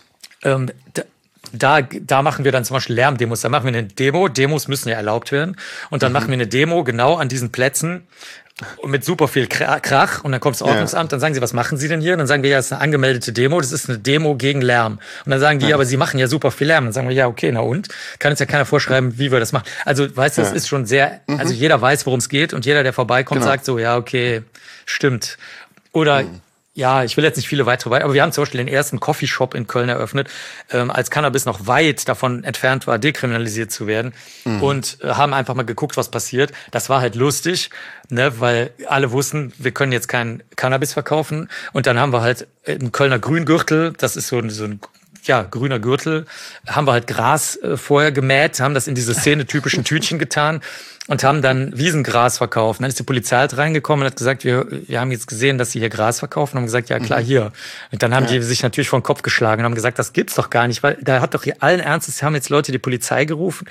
da machen wir dann zum Beispiel Lärmdemos. Da machen wir eine Demo. Demos müssen ja erlaubt werden. Und dann machen wir eine Demo genau an diesen Plätzen mit super viel Krach. Und dann kommt das Ordnungsamt. Dann sagen sie, was machen Sie denn hier? Und dann sagen wir, ja, das ist eine angemeldete Demo. Das ist eine Demo gegen Lärm. Und dann sagen die, aber Sie machen ja super viel Lärm. Dann sagen wir, ja, okay, na und? Kann uns ja keiner vorschreiben, wie wir das machen. Also, weißt du, das ist schon sehr, also jeder weiß, worum es geht. Und jeder, der vorbeikommt, sagt so, ja, okay, stimmt. Oder, ja, ich will jetzt nicht viele weitere, aber wir haben zum Beispiel den ersten Coffeeshop in Köln eröffnet, als Cannabis noch weit davon entfernt war, dekriminalisiert zu werden und haben einfach mal geguckt, was passiert. Das war halt lustig, ne, weil alle wussten, wir können jetzt kein Cannabis verkaufen und dann haben wir halt im Kölner Grüngürtel, das ist so ein grüner Gürtel, haben wir halt Gras vorher gemäht, haben das in diese szenetypischen Tütchen getan und haben dann Wiesengras verkauft. Und dann ist die Polizei halt reingekommen und hat gesagt, wir haben jetzt gesehen, dass sie hier Gras verkaufen und haben gesagt, ja klar, hier. Und dann haben die sich natürlich vor den Kopf geschlagen und haben gesagt, das gibt's doch gar nicht, weil da hat doch hier allen Ernstes, haben jetzt Leute die Polizei gerufen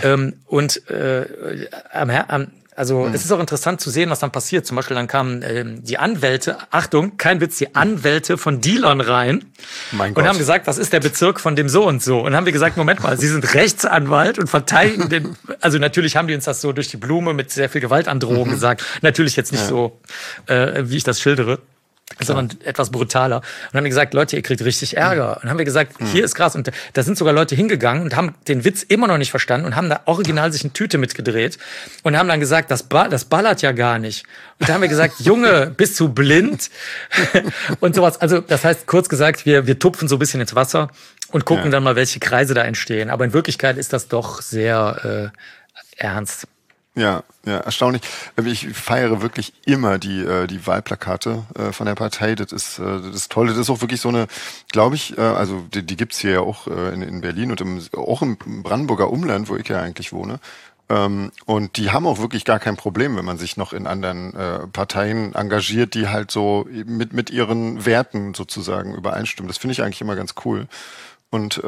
es ist auch interessant zu sehen, was dann passiert. Zum Beispiel dann kamen die Anwälte, Achtung, kein Witz, die Anwälte von Dealern rein und haben gesagt, was ist der Bezirk von dem so und so? Und dann haben wir gesagt, Moment mal, Sie sind Rechtsanwalt und verteidigen den, also natürlich haben die uns das so durch die Blume mit sehr viel Gewaltandrohung gesagt. Natürlich jetzt nicht so, wie ich das schildere. Sondern etwas brutaler. Und dann haben wir gesagt, Leute, ihr kriegt richtig Ärger. Und dann haben wir gesagt, hier ist Gras. Und da sind sogar Leute hingegangen und haben den Witz immer noch nicht verstanden und haben da original sich eine Tüte mitgedreht und haben dann gesagt, das ballert ja gar nicht. Und da haben wir gesagt, Junge, bist du blind? Und sowas. Also das heißt, kurz gesagt, wir tupfen so ein bisschen ins Wasser und gucken dann mal, welche Kreise da entstehen. Aber in Wirklichkeit ist das doch sehr ernst. Ja, erstaunlich. Ich feiere wirklich immer die Wahlplakate von der Partei. Das ist toll. Das ist auch wirklich so eine, glaube ich, also die gibt's hier ja auch in Berlin und auch im Brandenburger Umland, wo ich ja eigentlich wohne. Und die haben auch wirklich gar kein Problem, wenn man sich noch in anderen Parteien engagiert, die halt so mit ihren Werten sozusagen übereinstimmen. Das finde ich eigentlich immer ganz cool. Und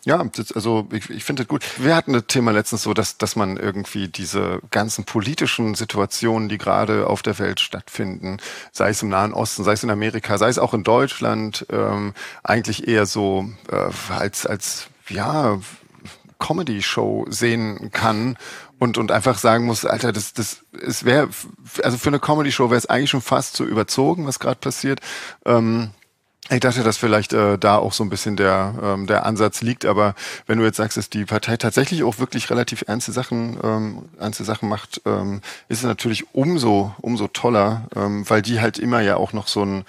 ich finde das gut. Wir hatten das Thema letztens so, dass man irgendwie diese ganzen politischen Situationen, die gerade auf der Welt stattfinden, sei es im Nahen Osten, sei es in Amerika, sei es auch in Deutschland, eigentlich eher so als Comedy-Show sehen kann und einfach sagen muss, Alter, es wäre, also für eine Comedy-Show wäre es eigentlich schon fast zu überzogen, was gerade passiert. Ich dachte, dass vielleicht da auch so ein bisschen der Ansatz liegt, aber wenn du jetzt sagst, dass die Partei tatsächlich auch wirklich relativ ernste Sachen macht, ist es natürlich umso toller, weil die halt immer ja auch noch so einen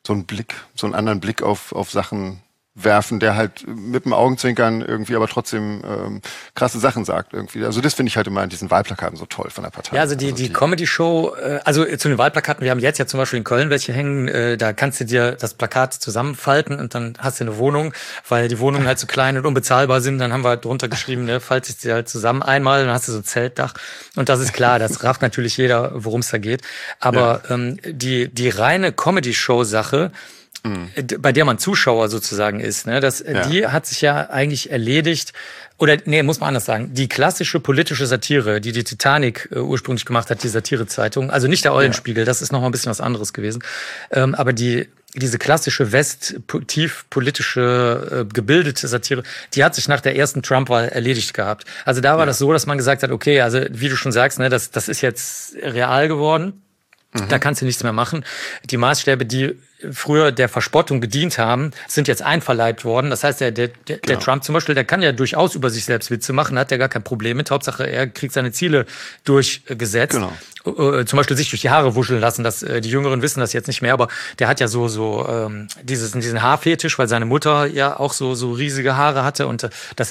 anderen Blick auf Sachen werfen, der halt mit dem Augenzwinkern irgendwie aber trotzdem krasse Sachen sagt irgendwie. Also das finde ich halt immer an diesen Wahlplakaten so toll von der Partei. Ja, also die Comedy-Show, also zu den Wahlplakaten, wir haben jetzt ja zum Beispiel in Köln welche hängen, da kannst du dir das Plakat zusammenfalten und dann hast du eine Wohnung, weil die Wohnungen halt so klein und unbezahlbar sind, dann haben wir halt drunter geschrieben, ne, faltest dir halt zusammen einmal, dann hast du so ein Zeltdach und das ist klar, das rafft natürlich jeder, worum es da geht. Aber die reine Comedy-Show-Sache, bei der man Zuschauer sozusagen ist, ne, die hat sich ja eigentlich erledigt. Oder, nee, muss man anders sagen. Die klassische politische Satire, die Titanic ursprünglich gemacht hat, die Satirezeitung, also nicht der Eulenspiegel, das ist noch mal ein bisschen was anderes gewesen. Aber diese klassische tief politische, gebildete Satire, die hat sich nach der ersten Trump-Wahl erledigt gehabt. Also da war das so, dass man gesagt hat, okay, also wie du schon sagst, ne, das ist jetzt real geworden. Da kannst du nichts mehr machen. Die Maßstäbe, die früher der Verspottung gedient haben, sind jetzt einverleibt worden. Das heißt, der Trump zum Beispiel, der kann ja durchaus über sich selbst Witze machen, hat ja gar kein Problem mit. Hauptsache, er kriegt seine Ziele durchgesetzt. Genau. Zum Beispiel sich durch die Haare wuscheln lassen. Die Jüngeren wissen das jetzt nicht mehr, aber der hat ja diesen Haarfetisch, weil seine Mutter ja auch so riesige Haare hatte. Und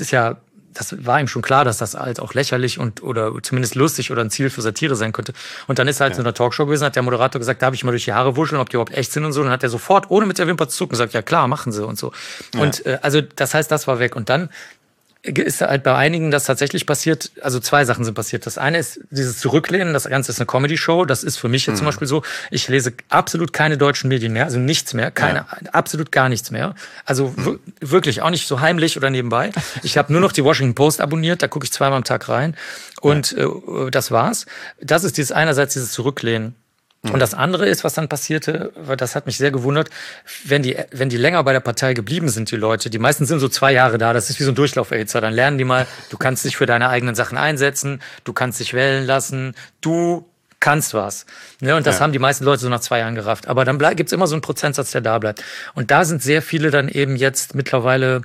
das war ihm schon klar, dass das halt auch lächerlich oder zumindest lustig oder ein Ziel für Satire sein könnte. Und dann ist er halt in einer Talkshow gewesen, hat der Moderator gesagt, darf ich mal durch die Haare wuscheln, ob die überhaupt echt sind und so. Und dann hat er sofort, ohne mit der Wimper zu zucken, gesagt, ja klar, machen sie und so. Ja. Und also das heißt, das war weg. Und dann ist halt bei einigen das tatsächlich passiert, also zwei Sachen sind passiert. Das eine ist dieses Zurücklehnen, das Ganze ist eine Comedy-Show, das ist für mich jetzt zum Beispiel so, ich lese absolut keine deutschen Medien mehr, also nichts mehr, absolut gar nichts mehr. Also wirklich, auch nicht so heimlich oder nebenbei. Ich habe nur noch die Washington Post abonniert, da gucke ich zweimal am Tag rein und das war's. Das ist einerseits dieses Zurücklehnen. Und das andere ist, was dann passierte, weil das hat mich sehr gewundert, wenn die länger bei der Partei geblieben sind, die Leute, die meisten sind so 2 Jahre da, das ist wie so ein Durchlauferhitzer, dann lernen die mal, du kannst dich für deine eigenen Sachen einsetzen, du kannst dich wählen lassen, du kannst was. Ne? Und das haben die meisten Leute so nach 2 Jahren gerafft. Aber dann gibt's immer so einen Prozentsatz, der da bleibt. Und da sind sehr viele dann eben jetzt mittlerweile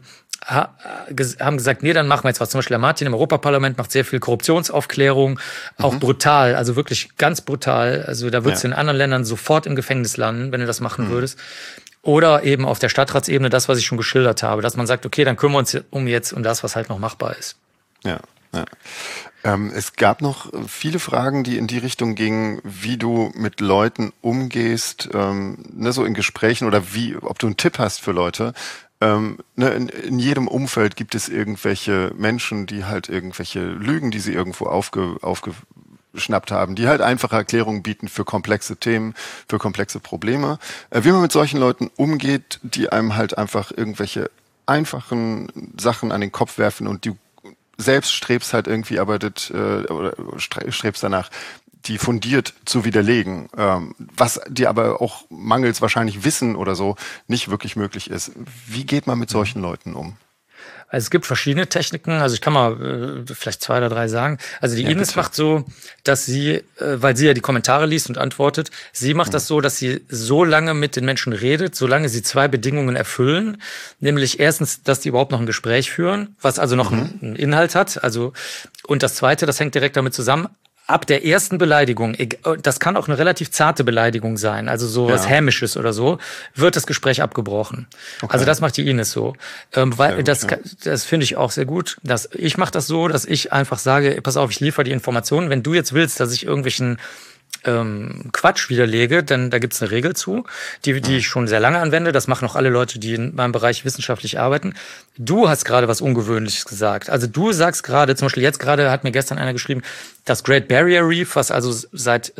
haben gesagt, nee, dann machen wir jetzt was. Zum Beispiel der Martin im Europaparlament macht sehr viel Korruptionsaufklärung, auch brutal, also wirklich ganz brutal. Also da würdest du in anderen Ländern sofort im Gefängnis landen, wenn du das machen würdest. Oder eben auf der Stadtratsebene das, was ich schon geschildert habe, dass man sagt, okay, dann kümmern wir uns jetzt um das, was halt noch machbar ist. Ja. Es gab noch viele Fragen, die in die Richtung gingen, wie du mit Leuten umgehst, so in Gesprächen oder ob du einen Tipp hast für Leute. In jedem Umfeld gibt es irgendwelche Menschen, die halt irgendwelche Lügen, die sie irgendwo aufgeschnappt haben, die halt einfache Erklärungen bieten für komplexe Themen, für komplexe Probleme. Wie man mit solchen Leuten umgeht, die einem halt einfach irgendwelche einfachen Sachen an den Kopf werfen und du selbst strebst halt irgendwie, strebst danach, die fundiert zu widerlegen, was dir aber auch mangels wahrscheinlich Wissen oder so nicht wirklich möglich ist. Wie geht man mit solchen Leuten um? Also es gibt verschiedene Techniken, also ich kann mal vielleicht 2 oder 3 sagen. Also die Ines macht so, dass sie, weil sie ja die Kommentare liest und antwortet, sie macht das so, dass sie so lange mit den Menschen redet, solange sie 2 Bedingungen erfüllen. Nämlich erstens, dass die überhaupt noch ein Gespräch führen, was also noch einen Inhalt hat. Also, und das Zweite, das hängt direkt damit zusammen, ab der ersten Beleidigung, das kann auch eine relativ zarte Beleidigung sein, also sowas Hämisches oder so, wird das Gespräch abgebrochen. Okay. Also das macht die Ines so. Weil gut, das finde ich auch sehr gut. Ich mache das so, dass ich einfach sage, pass auf, ich liefere die Informationen. Wenn du jetzt willst, dass ich irgendwelchen Quatsch widerlege, denn da gibt's eine Regel zu, die ich schon sehr lange anwende. Das machen auch alle Leute, die in meinem Bereich wissenschaftlich arbeiten. Du hast gerade was Ungewöhnliches gesagt. Also du sagst gerade, zum Beispiel jetzt gerade hat mir gestern einer geschrieben, das Great Barrier Reef, was also seit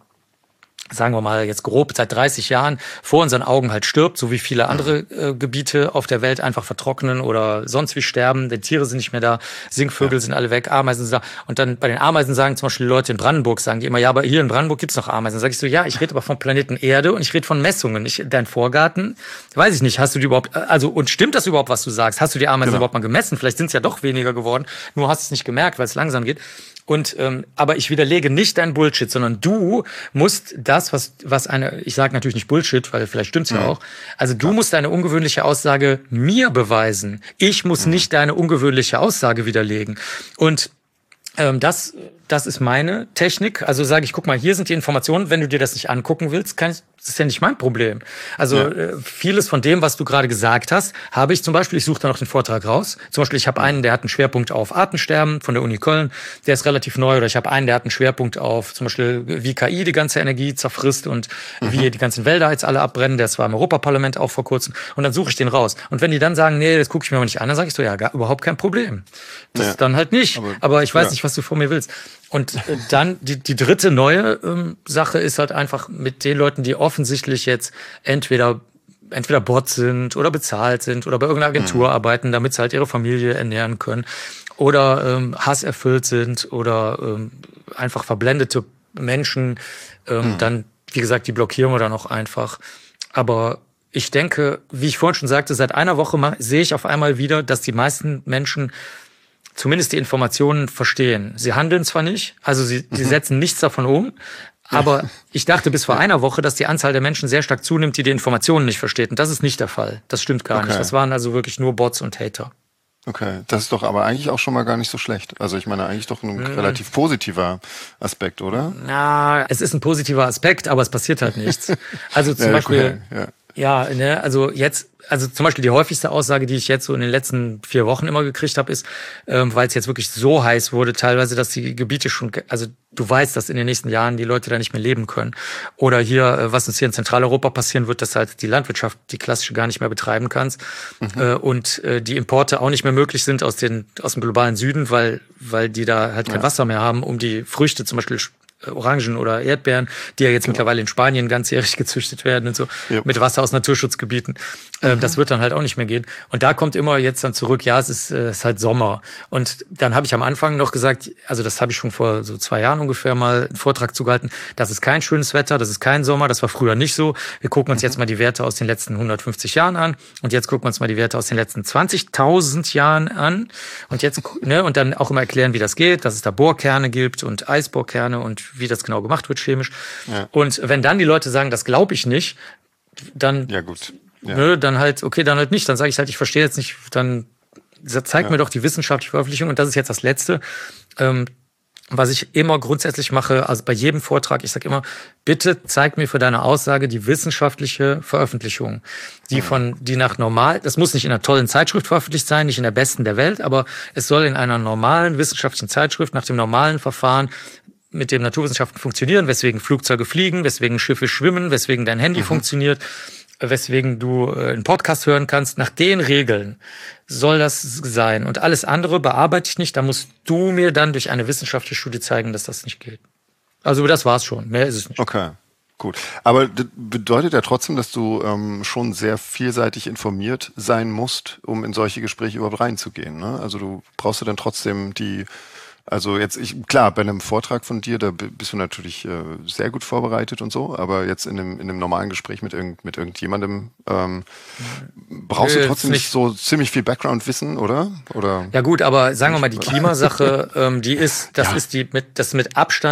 sagen wir mal jetzt grob, seit 30 Jahren vor unseren Augen halt stirbt, so wie viele andere Gebiete auf der Welt einfach vertrocknen oder sonst wie sterben. Die Tiere sind nicht mehr da, Singvögel sind alle weg, Ameisen sind da. Und dann bei den Ameisen sagen zum Beispiel die Leute in Brandenburg, sagen die immer, ja, aber hier in Brandenburg gibt's noch Ameisen. Dann sag ich so, ja, ich rede aber vom Planeten Erde und ich rede von Messungen. Dein Vorgarten, weiß ich nicht, hast du die überhaupt, also und stimmt das überhaupt, was du sagst? Hast du die Ameisen überhaupt mal gemessen? Vielleicht sind es ja doch weniger geworden, nur hast es nicht gemerkt, weil es langsam geht. Und aber ich widerlege nicht dein Bullshit, sondern du musst das, was eine, ich sage natürlich nicht Bullshit, weil vielleicht stimmt's ja auch. Also du musst deine ungewöhnliche Aussage mir beweisen. Ich muss nicht deine ungewöhnliche Aussage widerlegen. Und das ist meine Technik. Also sage ich, guck mal, hier sind die Informationen. Wenn du dir das nicht angucken willst, das ist ja nicht mein Problem. Also vieles von dem, was du gerade gesagt hast, habe ich zum Beispiel, ich suche da noch den Vortrag raus. Zum Beispiel, ich habe einen, der hat einen Schwerpunkt auf Artensterben von der Uni Köln. Der ist relativ neu. Oder ich habe einen, der hat einen Schwerpunkt auf zum Beispiel, wie KI die ganze Energie zerfrisst und wie die ganzen Wälder jetzt alle abbrennen. Der war im Europaparlament auch vor kurzem. Und dann suche ich den raus. Und wenn die dann sagen, nee, das gucke ich mir mal nicht an, dann sage ich so, ja, überhaupt kein Problem. Das dann halt nicht. Aber ich weiß nicht, was du von mir willst. Und dann die dritte neue Sache ist halt einfach mit den Leuten, die offensichtlich jetzt entweder Bots sind oder bezahlt sind oder bei irgendeiner Agentur arbeiten, damit sie halt ihre Familie ernähren können oder hasserfüllt sind oder einfach verblendete Menschen, dann, wie gesagt, die blockieren wir dann auch einfach. Aber ich denke, wie ich vorhin schon sagte, seit einer Woche sehe ich auf einmal wieder, dass die meisten Menschen zumindest die Informationen verstehen. Sie handeln zwar nicht, also sie setzen nichts davon um, aber ich dachte bis vor einer Woche, dass die Anzahl der Menschen sehr stark zunimmt, die Informationen nicht verstehen. Und das ist nicht der Fall. Das stimmt gar nicht. Das waren also wirklich nur Bots und Hater. Okay, das ist doch aber eigentlich auch schon mal gar nicht so schlecht. Also ich meine, eigentlich doch ein relativ positiver Aspekt, oder? Ja, es ist ein positiver Aspekt, aber es passiert halt nichts. Also zum Beispiel, also zum Beispiel die häufigste Aussage, die ich jetzt so in den letzten 4 Wochen immer gekriegt habe, ist, weil es jetzt wirklich so heiß wurde, teilweise, dass die Gebiete schon, also du weißt, dass in den nächsten Jahren die Leute da nicht mehr leben können. Oder hier, was uns hier in Zentraleuropa passieren wird, dass halt die Landwirtschaft, die klassische, gar nicht mehr betreiben kannst und die Importe auch nicht mehr möglich sind aus dem globalen Süden, weil die da halt kein Wasser mehr haben, um die Früchte, zum Beispiel Orangen oder Erdbeeren, die ja jetzt mittlerweile in Spanien ganzjährig gezüchtet werden und so, mit Wasser aus Naturschutzgebieten. Das wird dann halt auch nicht mehr gehen. Und da kommt immer jetzt dann zurück, ja, es ist halt Sommer. Und dann habe ich am Anfang noch gesagt, also das habe ich schon vor so 2 Jahren ungefähr mal einen Vortrag zugehalten, das ist kein schönes Wetter, das ist kein Sommer, das war früher nicht so. Wir gucken uns jetzt mal die Werte aus den letzten 150 Jahren an und jetzt gucken wir uns mal die Werte aus den letzten 20.000 Jahren an und jetzt, und dann auch immer erklären, wie das geht, dass es da Bohrkerne gibt und Eisbohrkerne und wie das genau gemacht wird chemisch. Ja. Und wenn dann die Leute sagen, das glaube ich nicht, dann dann halt, okay, dann halt nicht. Dann sage ich halt, ich verstehe jetzt nicht, dann zeig mir doch die wissenschaftliche Veröffentlichung. Und das ist jetzt das Letzte, was ich immer grundsätzlich mache, also bei jedem Vortrag, ich sage immer, bitte zeig mir für deine Aussage die wissenschaftliche Veröffentlichung. Die nach normal, das muss nicht in einer tollen Zeitschrift veröffentlicht sein, nicht in der besten der Welt, aber es soll in einer normalen wissenschaftlichen Zeitschrift nach dem normalen Verfahren mit dem Naturwissenschaften funktionieren, weswegen Flugzeuge fliegen, weswegen Schiffe schwimmen, weswegen dein Handy funktioniert, weswegen du einen Podcast hören kannst. Nach den Regeln soll das sein. Und alles andere bearbeite ich nicht. Da musst du mir dann durch eine wissenschaftliche Studie zeigen, dass das nicht geht. Also das war's schon. Mehr ist es nicht. Okay, gut. Aber das bedeutet ja trotzdem, dass du schon sehr vielseitig informiert sein musst, um in solche Gespräche überhaupt reinzugehen. Ne? Also du brauchst dann trotzdem also jetzt, klar, bei einem Vortrag von dir, da bist du natürlich sehr gut vorbereitet und so, aber jetzt in einem normalen Gespräch mit irgendjemandem brauchst du trotzdem nicht so ziemlich viel Background-Wissen, oder? Ja gut, aber sagen wir mal, die Klimasache, ist mit Abstand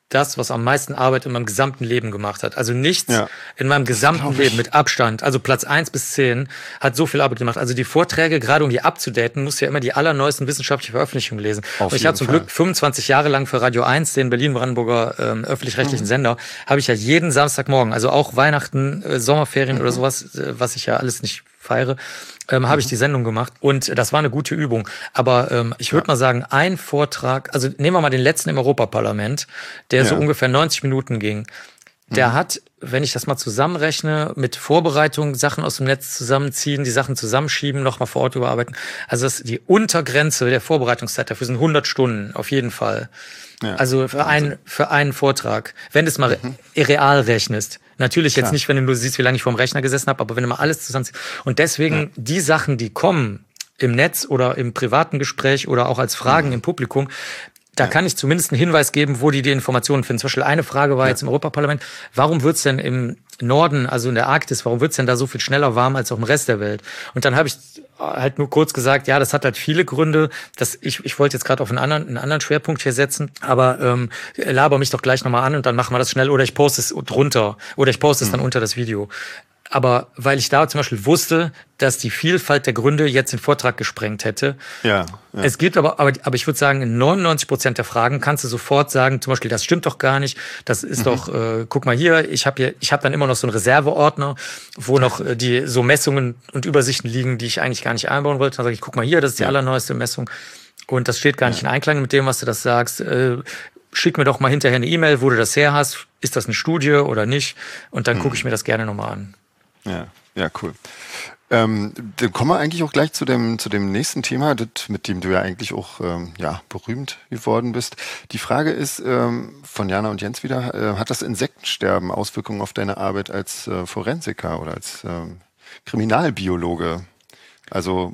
das, was am meisten Arbeit in meinem gesamten Leben gemacht hat. Also nichts in meinem gesamten Leben mit Abstand, also Platz 1 bis 10, hat so viel Arbeit gemacht. Also die Vorträge, gerade um die abzudaten, musst du ja immer die allerneuesten wissenschaftlichen Veröffentlichungen lesen. Und ich habe zum Glück 25 Jahre lang für Radio 1, den Berlin-Brandenburger öffentlich-rechtlichen Sender, habe ich ja jeden Samstagmorgen, also auch Weihnachten, Sommerferien oder sowas, was ich ja alles nicht feiere, habe ich die Sendung gemacht und das war eine gute Übung. Aber ich würde mal sagen, ein Vortrag, also nehmen wir mal den letzten im Europaparlament, der so ungefähr 90 Minuten ging. Der hat, wenn ich das mal zusammenrechne, mit Vorbereitung Sachen aus dem Netz zusammenziehen, die Sachen zusammenschieben, nochmal vor Ort überarbeiten. Also die Untergrenze der Vorbereitungszeit dafür sind 100 Stunden, auf jeden Fall. Ja, also für einen Vortrag, wenn du es mal real rechnest. Natürlich jetzt nicht, wenn du nur siehst, wie lange ich vor dem Rechner gesessen habe, aber wenn du mal alles zusammenziehst. Und deswegen die Sachen, die kommen im Netz oder im privaten Gespräch oder auch als Fragen im Publikum, da kann ich zumindest einen Hinweis geben, wo die Informationen finden. Zum Beispiel eine Frage war jetzt im Europaparlament, warum wird's denn im Norden, also in der Arktis, warum wird's denn da so viel schneller warm als auch im Rest der Welt? Und dann habe ich halt nur kurz gesagt, ja, das hat halt viele Gründe. Ich wollte jetzt gerade auf einen anderen Schwerpunkt hier setzen, aber laber mich doch gleich nochmal an und dann machen wir das schnell oder ich poste es drunter oder ich poste es dann unter das Video. Aber weil ich da zum Beispiel wusste, dass die Vielfalt der Gründe jetzt den Vortrag gesprengt hätte. Es gibt aber ich würde sagen, in 99% der Fragen kannst du sofort sagen, zum Beispiel, das stimmt doch gar nicht. Das ist doch, guck mal hier, ich hab dann immer noch so einen Reserveordner, wo noch die so Messungen und Übersichten liegen, die ich eigentlich gar nicht einbauen wollte. Dann sage ich, guck mal hier, das ist die allerneueste Messung. Und das steht gar nicht in Einklang mit dem, was du das sagst. Schick mir doch mal hinterher eine E-Mail, wo du das her hast. Ist das eine Studie oder nicht? Und dann gucke ich mir das gerne nochmal an. Ja, cool. Dann kommen wir eigentlich auch gleich zu dem nächsten Thema, mit dem du ja eigentlich auch berühmt geworden bist. Die Frage ist von Jana und Jens wieder, hat das Insektensterben Auswirkungen auf deine Arbeit als Forensiker oder als Kriminalbiologe? Also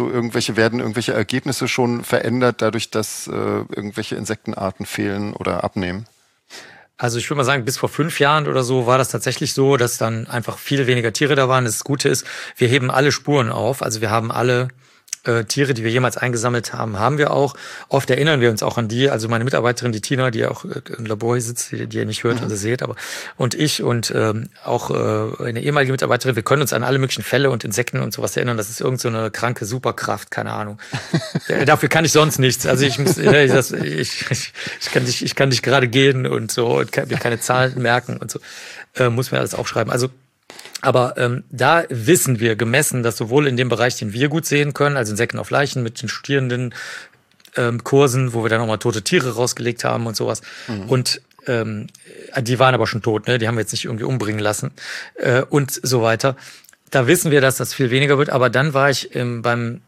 werden irgendwelche Ergebnisse schon verändert, dadurch, dass irgendwelche Insektenarten fehlen oder abnehmen? Also ich würde mal sagen, bis vor 5 Jahren oder so war das tatsächlich so, dass dann einfach viel weniger Tiere da waren. Das Gute ist, wir heben alle Spuren auf. Also wir haben alle Tiere, die wir jemals eingesammelt haben, haben wir auch. Oft erinnern wir uns auch an die. Also meine Mitarbeiterin, die Tina, die auch im Labor hier sitzt, die ihr nicht hört oder seht, aber und ich und auch eine ehemalige Mitarbeiterin, wir können uns an alle möglichen Fälle und Insekten und sowas erinnern. Das ist irgend so eine kranke Superkraft, keine Ahnung. Dafür kann ich sonst nichts. Also ich kann nicht gerade gehen und so und kann mir keine Zahlen merken und so. Muss mir alles aufschreiben. Also aber da wissen wir gemessen, dass sowohl in dem Bereich, den wir gut sehen können, also Insekten auf Leichen mit den Studierenden Kursen, wo wir dann nochmal tote Tiere rausgelegt haben und sowas. Und die waren aber schon tot, ne? Die haben wir jetzt nicht irgendwie umbringen lassen und so weiter. Da wissen wir, dass das viel weniger wird. Aber dann war ich beim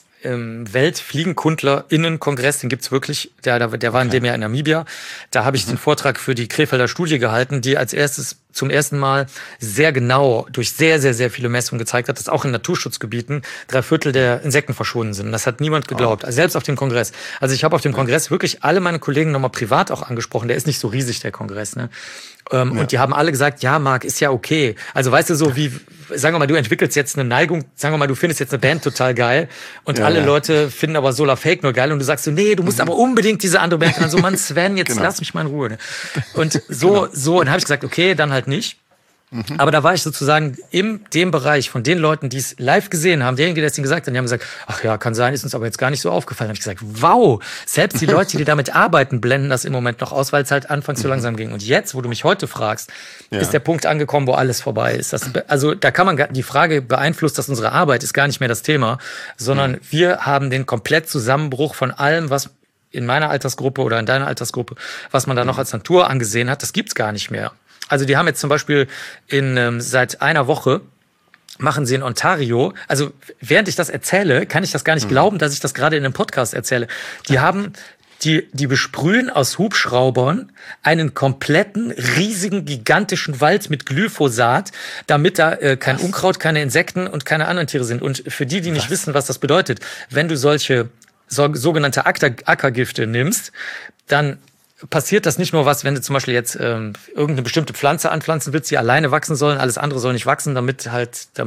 WeltfliegenkundlerInnen-Kongress, den gibt's wirklich, der war in dem Jahr in Namibia. Da habe ich den Vortrag für die Krefelder Studie gehalten, die zum ersten Mal sehr genau durch sehr, sehr, sehr viele Messungen gezeigt hat, dass auch in Naturschutzgebieten 3/4 der Insekten verschwunden sind. Und das hat niemand geglaubt, also selbst auf dem Kongress. Also ich habe auf dem Kongress wirklich alle meine Kollegen nochmal privat auch angesprochen. Der ist nicht so riesig, der Kongress, ne? Und die haben alle gesagt, ja, Marc, ist ja okay. Also weißt du, so wie, sagen wir mal, du entwickelst jetzt eine Neigung, sagen wir mal, du findest jetzt eine Band total geil und alle Leute finden aber Solar Fake nur geil und du sagst so, nee, du musst aber unbedingt diese andere Band. Und dann so, Mann, Sven, jetzt lass mich mal in Ruhe. Ne? Und und dann habe ich gesagt, okay, dann halt nicht. Aber da war ich sozusagen in dem Bereich von den Leuten, die es live gesehen haben, derjenige, der es ihnen gesagt hat, die haben gesagt, ach ja, kann sein, ist uns aber jetzt gar nicht so aufgefallen. Da habe ich gesagt, wow, selbst die Leute, die damit arbeiten, blenden das im Moment noch aus, weil es halt anfangs so langsam ging. Und jetzt, wo du mich heute fragst, ist der Punkt angekommen, wo alles vorbei ist. Also da kann man die Frage, beeinflusst das unsere Arbeit, ist gar nicht mehr das Thema, sondern wir haben den Komplettzusammenbruch von allem, was in meiner Altersgruppe oder in deiner Altersgruppe, was man da noch als Natur angesehen hat, das gibt's gar nicht mehr. Also die haben jetzt zum Beispiel seit einer Woche machen sie in Ontario, also während ich das erzähle, kann ich das gar nicht glauben, dass ich das gerade in einem Podcast erzähle. Die besprühen aus Hubschraubern einen kompletten, riesigen, gigantischen Wald mit Glyphosat, damit da kein Unkraut, keine Insekten und keine anderen Tiere sind. Und für die nicht wissen, was das bedeutet, wenn du solche sogenannte Ackergifte nimmst, dann passiert das nicht nur was, wenn du zum Beispiel jetzt irgendeine bestimmte Pflanze anpflanzen willst, die alleine wachsen sollen, alles andere soll nicht wachsen, damit er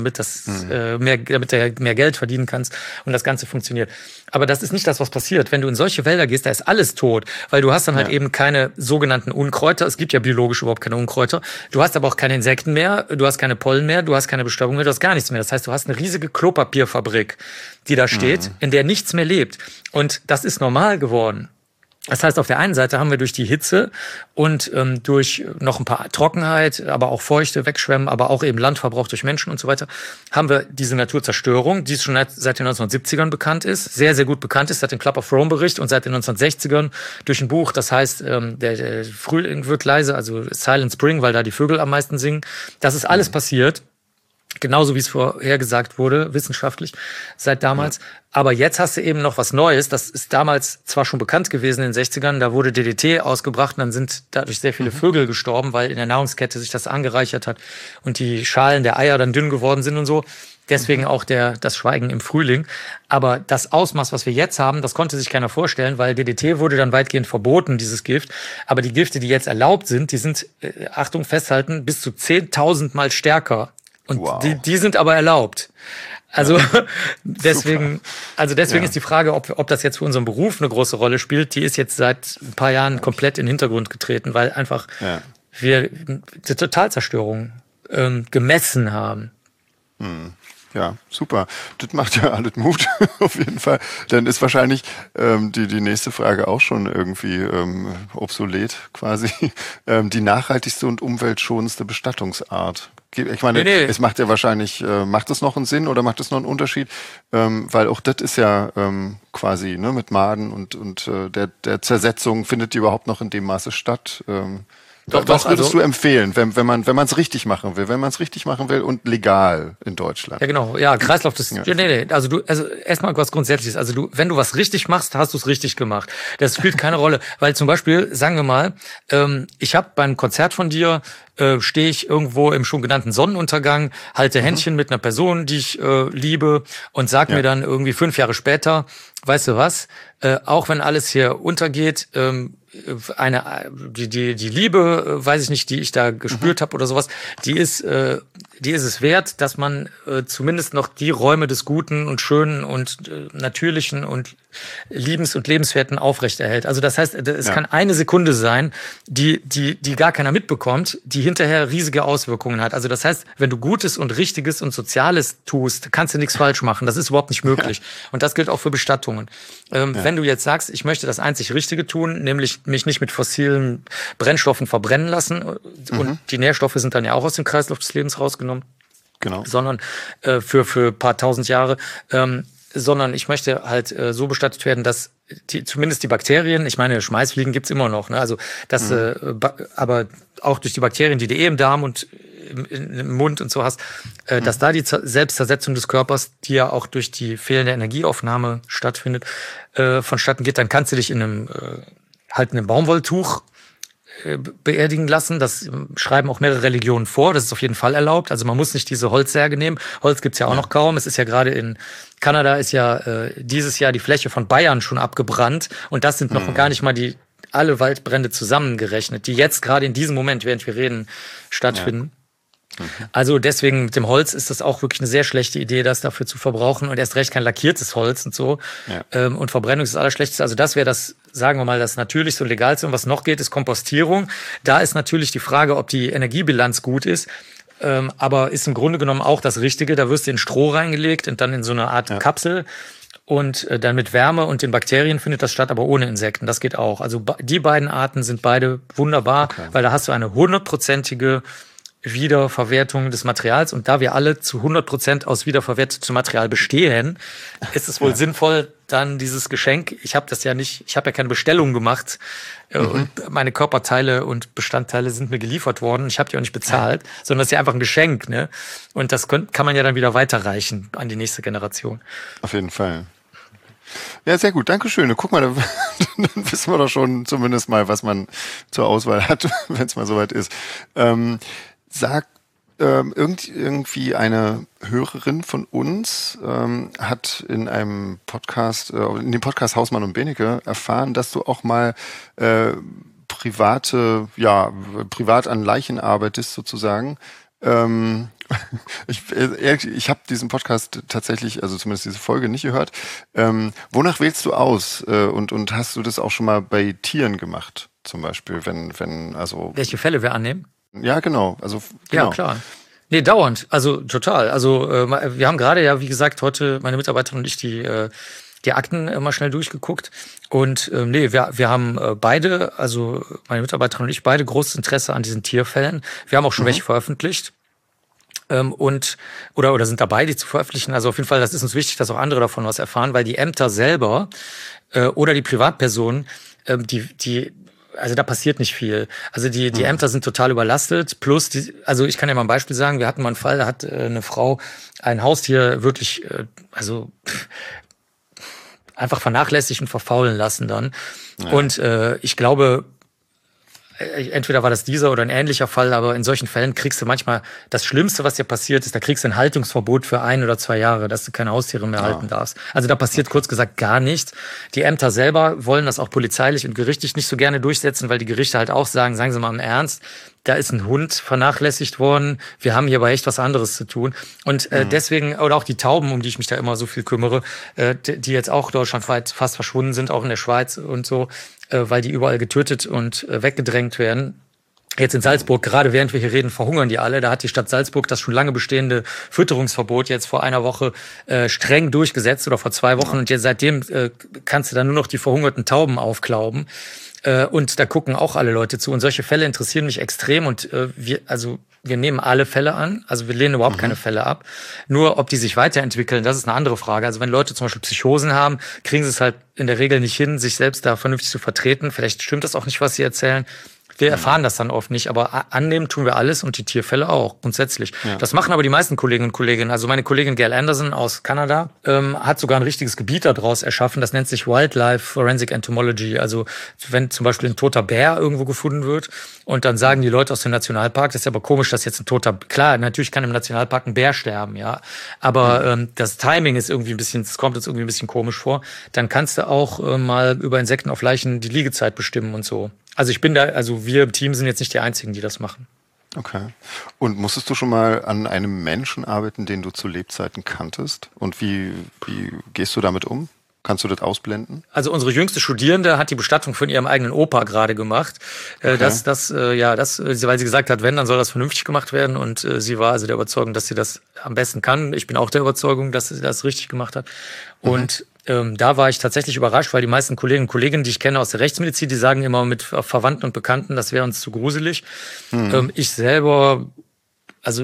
mehr Geld verdienen kannst und das Ganze funktioniert. Aber das ist nicht das, was passiert. Wenn du in solche Wälder gehst, da ist alles tot, weil du hast dann halt eben keine sogenannten Unkräuter. Es gibt ja biologisch überhaupt keine Unkräuter. Du hast aber auch keine Insekten mehr, du hast keine Pollen mehr, du hast keine Bestäubung mehr, du hast gar nichts mehr. Das heißt, du hast eine riesige Klopapierfabrik, die da steht, in der nichts mehr lebt. Und das ist normal geworden. Das heißt, auf der einen Seite haben wir durch die Hitze und durch noch ein paar Trockenheit, aber auch Feuchte, Wegschwemmen, aber auch eben Landverbrauch durch Menschen und so weiter, haben wir diese Naturzerstörung, die schon seit den 1970ern bekannt ist, sehr, sehr gut bekannt ist, seit dem Club of Rome-Bericht und seit den 1960ern durch ein Buch, das heißt, der Frühling wird leise, also Silent Spring, weil da die Vögel am meisten singen. Das ist alles passiert. Genauso wie es vorhergesagt wurde, wissenschaftlich, seit damals. Ja. Aber jetzt hast du eben noch was Neues. Das ist damals zwar schon bekannt gewesen in den 60ern, da wurde DDT ausgebracht und dann sind dadurch sehr viele Vögel gestorben, weil in der Nahrungskette sich das angereichert hat und die Schalen der Eier dann dünn geworden sind und so. Deswegen auch das Schweigen im Frühling. Aber das Ausmaß, was wir jetzt haben, das konnte sich keiner vorstellen, weil DDT wurde dann weitgehend verboten, dieses Gift. Aber die Gifte, die jetzt erlaubt sind, die sind, Achtung, festhalten, bis zu 10.000 Mal stärker. Und die sind aber erlaubt. Also deswegen ist die Frage, ob das jetzt für unseren Beruf eine große Rolle spielt, die ist jetzt seit ein paar Jahren komplett in den Hintergrund getreten, weil einfach wir die Totalzerstörung gemessen haben. Ja, super. Das macht ja alles Mut, auf jeden Fall. Dann ist wahrscheinlich die nächste Frage auch schon irgendwie obsolet quasi. Die nachhaltigste und umweltschonendste Bestattungsart. Ich meine, es macht ja wahrscheinlich, macht das noch einen Sinn oder macht das noch einen Unterschied? Weil auch das ist ja quasi mit Maden und der Zersetzung, findet die überhaupt noch in dem Maße statt? Was würdest du empfehlen, wenn man es richtig machen will? Wenn man es richtig machen will und legal in Deutschland. Ja, genau. Ja, Kreislauf des... Ja. Nee. Also erstmal was Grundsätzliches. Also wenn du was richtig machst, hast du es richtig gemacht. Das spielt keine Rolle. Weil zum Beispiel, sagen wir mal, ich habe beim Konzert von dir, stehe ich irgendwo im schon genannten Sonnenuntergang, halte Händchen mit einer Person, die ich liebe und sag mir dann irgendwie 5 Jahre später, weißt du was, auch wenn alles hier untergeht, die Liebe, weiß ich nicht, die ich da gespürt habe oder sowas, die ist es wert, dass man zumindest noch die Räume des Guten und Schönen und Natürlichen und Liebens- und Lebenswerten aufrechterhält. Also das heißt, es kann eine Sekunde sein, die gar keiner mitbekommt, die hinterher riesige Auswirkungen hat. Also das heißt, wenn du Gutes und Richtiges und Soziales tust, kannst du nichts falsch machen. Das ist überhaupt nicht möglich. Ja. Und das gilt auch für Bestattungen. Wenn du jetzt sagst, ich möchte das einzig Richtige tun, nämlich mich nicht mit fossilen Brennstoffen verbrennen lassen, und die Nährstoffe sind dann ja auch aus dem Kreislauf des Lebens rausgenommen, sondern für ein paar tausend Jahre, sondern ich möchte halt so bestattet werden, dass zumindest die Bakterien, ich meine, Schmeißfliegen gibt's immer noch, ne? Also das, aber auch durch die Bakterien, die du im Darm und im Mund und so hast, dass da die Selbstzersetzung des Körpers, die ja auch durch die fehlende Energieaufnahme stattfindet, vonstatten geht, dann kannst du dich in einem Baumwolltuch beerdigen lassen. Das schreiben auch mehrere Religionen vor. Das ist auf jeden Fall erlaubt. Also man muss nicht diese Holzsärge nehmen. Holz gibt's ja auch noch kaum. Es ist ja gerade in Kanada ist ja dieses Jahr die Fläche von Bayern schon abgebrannt. Und das sind noch gar nicht mal alle Waldbrände zusammengerechnet, die jetzt gerade in diesem Moment, während wir reden, stattfinden. Also deswegen mit dem Holz ist das auch wirklich eine sehr schlechte Idee, das dafür zu verbrauchen und erst recht kein lackiertes Holz und so. Und Verbrennung ist das Allerschlechteste. Also das wäre das, sagen wir mal, das Natürlichste und Legalste. Und was noch geht, ist Kompostierung. Da ist natürlich die Frage, ob die Energiebilanz gut ist. Aber ist im Grunde genommen auch das Richtige. Da wirst du in Stroh reingelegt und dann in so eine Art Kapsel. Und dann mit Wärme und den Bakterien findet das statt, aber ohne Insekten. Das geht auch. Also die beiden Arten sind beide wunderbar, weil da hast du eine 100%ige Wiederverwertung des Materials. Und da wir alle zu 100% aus wiederverwertetem Material bestehen, ist es wohl sinnvoll, dann dieses Geschenk, ich habe ja keine Bestellung gemacht und meine Körperteile und Bestandteile sind mir geliefert worden. Ich habe die auch nicht bezahlt, sondern das ist ja einfach ein Geschenk, ne? Und das kann man ja dann wieder weiterreichen an die nächste Generation. Auf jeden Fall. Ja, sehr gut. Dankeschön. Guck mal, dann wissen wir doch schon zumindest mal, was man zur Auswahl hat, wenn es mal soweit ist. Sagt irgendwie eine Hörerin von uns hat in einem Podcast, in dem Podcast Hausmann und Benecke erfahren, dass du auch mal privat an Leichen arbeitest sozusagen. Ich habe diesen Podcast tatsächlich, also zumindest diese Folge nicht gehört. Wonach wählst du aus? Und hast du das auch schon mal bei Tieren gemacht? Zum Beispiel, also. Welche Fälle wir annehmen? Ja, genau. Genau. Ja, klar. Nee, dauernd. Also total. Also wir haben gerade ja, wie gesagt, heute meine Mitarbeiterin und ich die Akten mal schnell durchgeguckt. Und wir haben beide, also meine Mitarbeiterin und ich, beide großes Interesse an diesen Tierfällen. Wir haben auch schon welche veröffentlicht. Oder sind dabei, die zu veröffentlichen. Also auf jeden Fall, das ist uns wichtig, dass auch andere davon was erfahren, weil die Ämter selber oder die Privatpersonen, also da passiert nicht viel. Also die Ämter sind total überlastet. Plus, also ich kann ja mal ein Beispiel sagen, wir hatten mal einen Fall, da hat eine Frau ein Haustier wirklich, einfach vernachlässigt und verfaulen lassen dann. Ja. Und ich glaube, entweder war das dieser oder ein ähnlicher Fall, aber in solchen Fällen kriegst du manchmal, das Schlimmste, was dir passiert ist, da kriegst du ein Haltungsverbot für 1 oder 2 Jahre, dass du keine Haustiere mehr halten darfst. Also da passiert kurz gesagt gar nichts. Die Ämter selber wollen das auch polizeilich und gerichtlich nicht so gerne durchsetzen, weil die Gerichte halt auch sagen Sie mal im Ernst, da ist ein Hund vernachlässigt worden, wir haben hier aber echt was anderes zu tun. Und deswegen, oder auch die Tauben, um die ich mich da immer so viel kümmere, die jetzt auch deutschlandweit fast verschwunden sind, auch in der Schweiz und so, weil die überall getötet und weggedrängt werden. Jetzt in Salzburg, gerade während wir hier reden, verhungern die alle. Da hat die Stadt Salzburg das schon lange bestehende Fütterungsverbot jetzt vor einer Woche streng durchgesetzt oder vor 2 Wochen. Und jetzt seitdem kannst du dann nur noch die verhungerten Tauben aufklauben. Und da gucken auch alle Leute zu. Und solche Fälle interessieren mich extrem. Und wir nehmen alle Fälle an. Also wir lehnen überhaupt keine Fälle ab. Nur ob die sich weiterentwickeln, das ist eine andere Frage. Also wenn Leute zum Beispiel Psychosen haben, kriegen sie es halt in der Regel nicht hin, sich selbst da vernünftig zu vertreten. Vielleicht stimmt das auch nicht, was sie erzählen. Wir erfahren das dann oft nicht, aber annehmen tun wir alles und die Tierfälle auch, grundsätzlich. Ja. Das machen aber die meisten Kolleginnen und Kollegen. Also meine Kollegin Gail Anderson aus Kanada hat sogar ein richtiges Gebiet daraus erschaffen. Das nennt sich Wildlife Forensic Entomology. Also wenn zum Beispiel ein toter Bär irgendwo gefunden wird und dann sagen die Leute aus dem Nationalpark, das ist aber komisch, dass jetzt ein toter, klar, natürlich kann im Nationalpark ein Bär sterben, ja, aber das Timing ist irgendwie ein bisschen, das kommt uns irgendwie ein bisschen komisch vor. Dann kannst du auch mal über Insekten auf Leichen die Liegezeit bestimmen und so. Also wir im Team sind jetzt nicht die Einzigen, die das machen. Okay. Und musstest du schon mal an einem Menschen arbeiten, den du zu Lebzeiten kanntest? Und wie gehst du damit um? Kannst du das ausblenden? Also unsere jüngste Studierende hat die Bestattung von ihrem eigenen Opa gerade gemacht. Okay. Weil sie gesagt hat, wenn, dann soll das vernünftig gemacht werden. Und sie war also der Überzeugung, dass sie das am besten kann. Ich bin auch der Überzeugung, dass sie das richtig gemacht hat. Und da war ich tatsächlich überrascht, weil die meisten Kolleginnen und Kollegen, die ich kenne aus der Rechtsmedizin, die sagen immer mit Verwandten und Bekannten, das wäre uns zu gruselig. Ich selber, also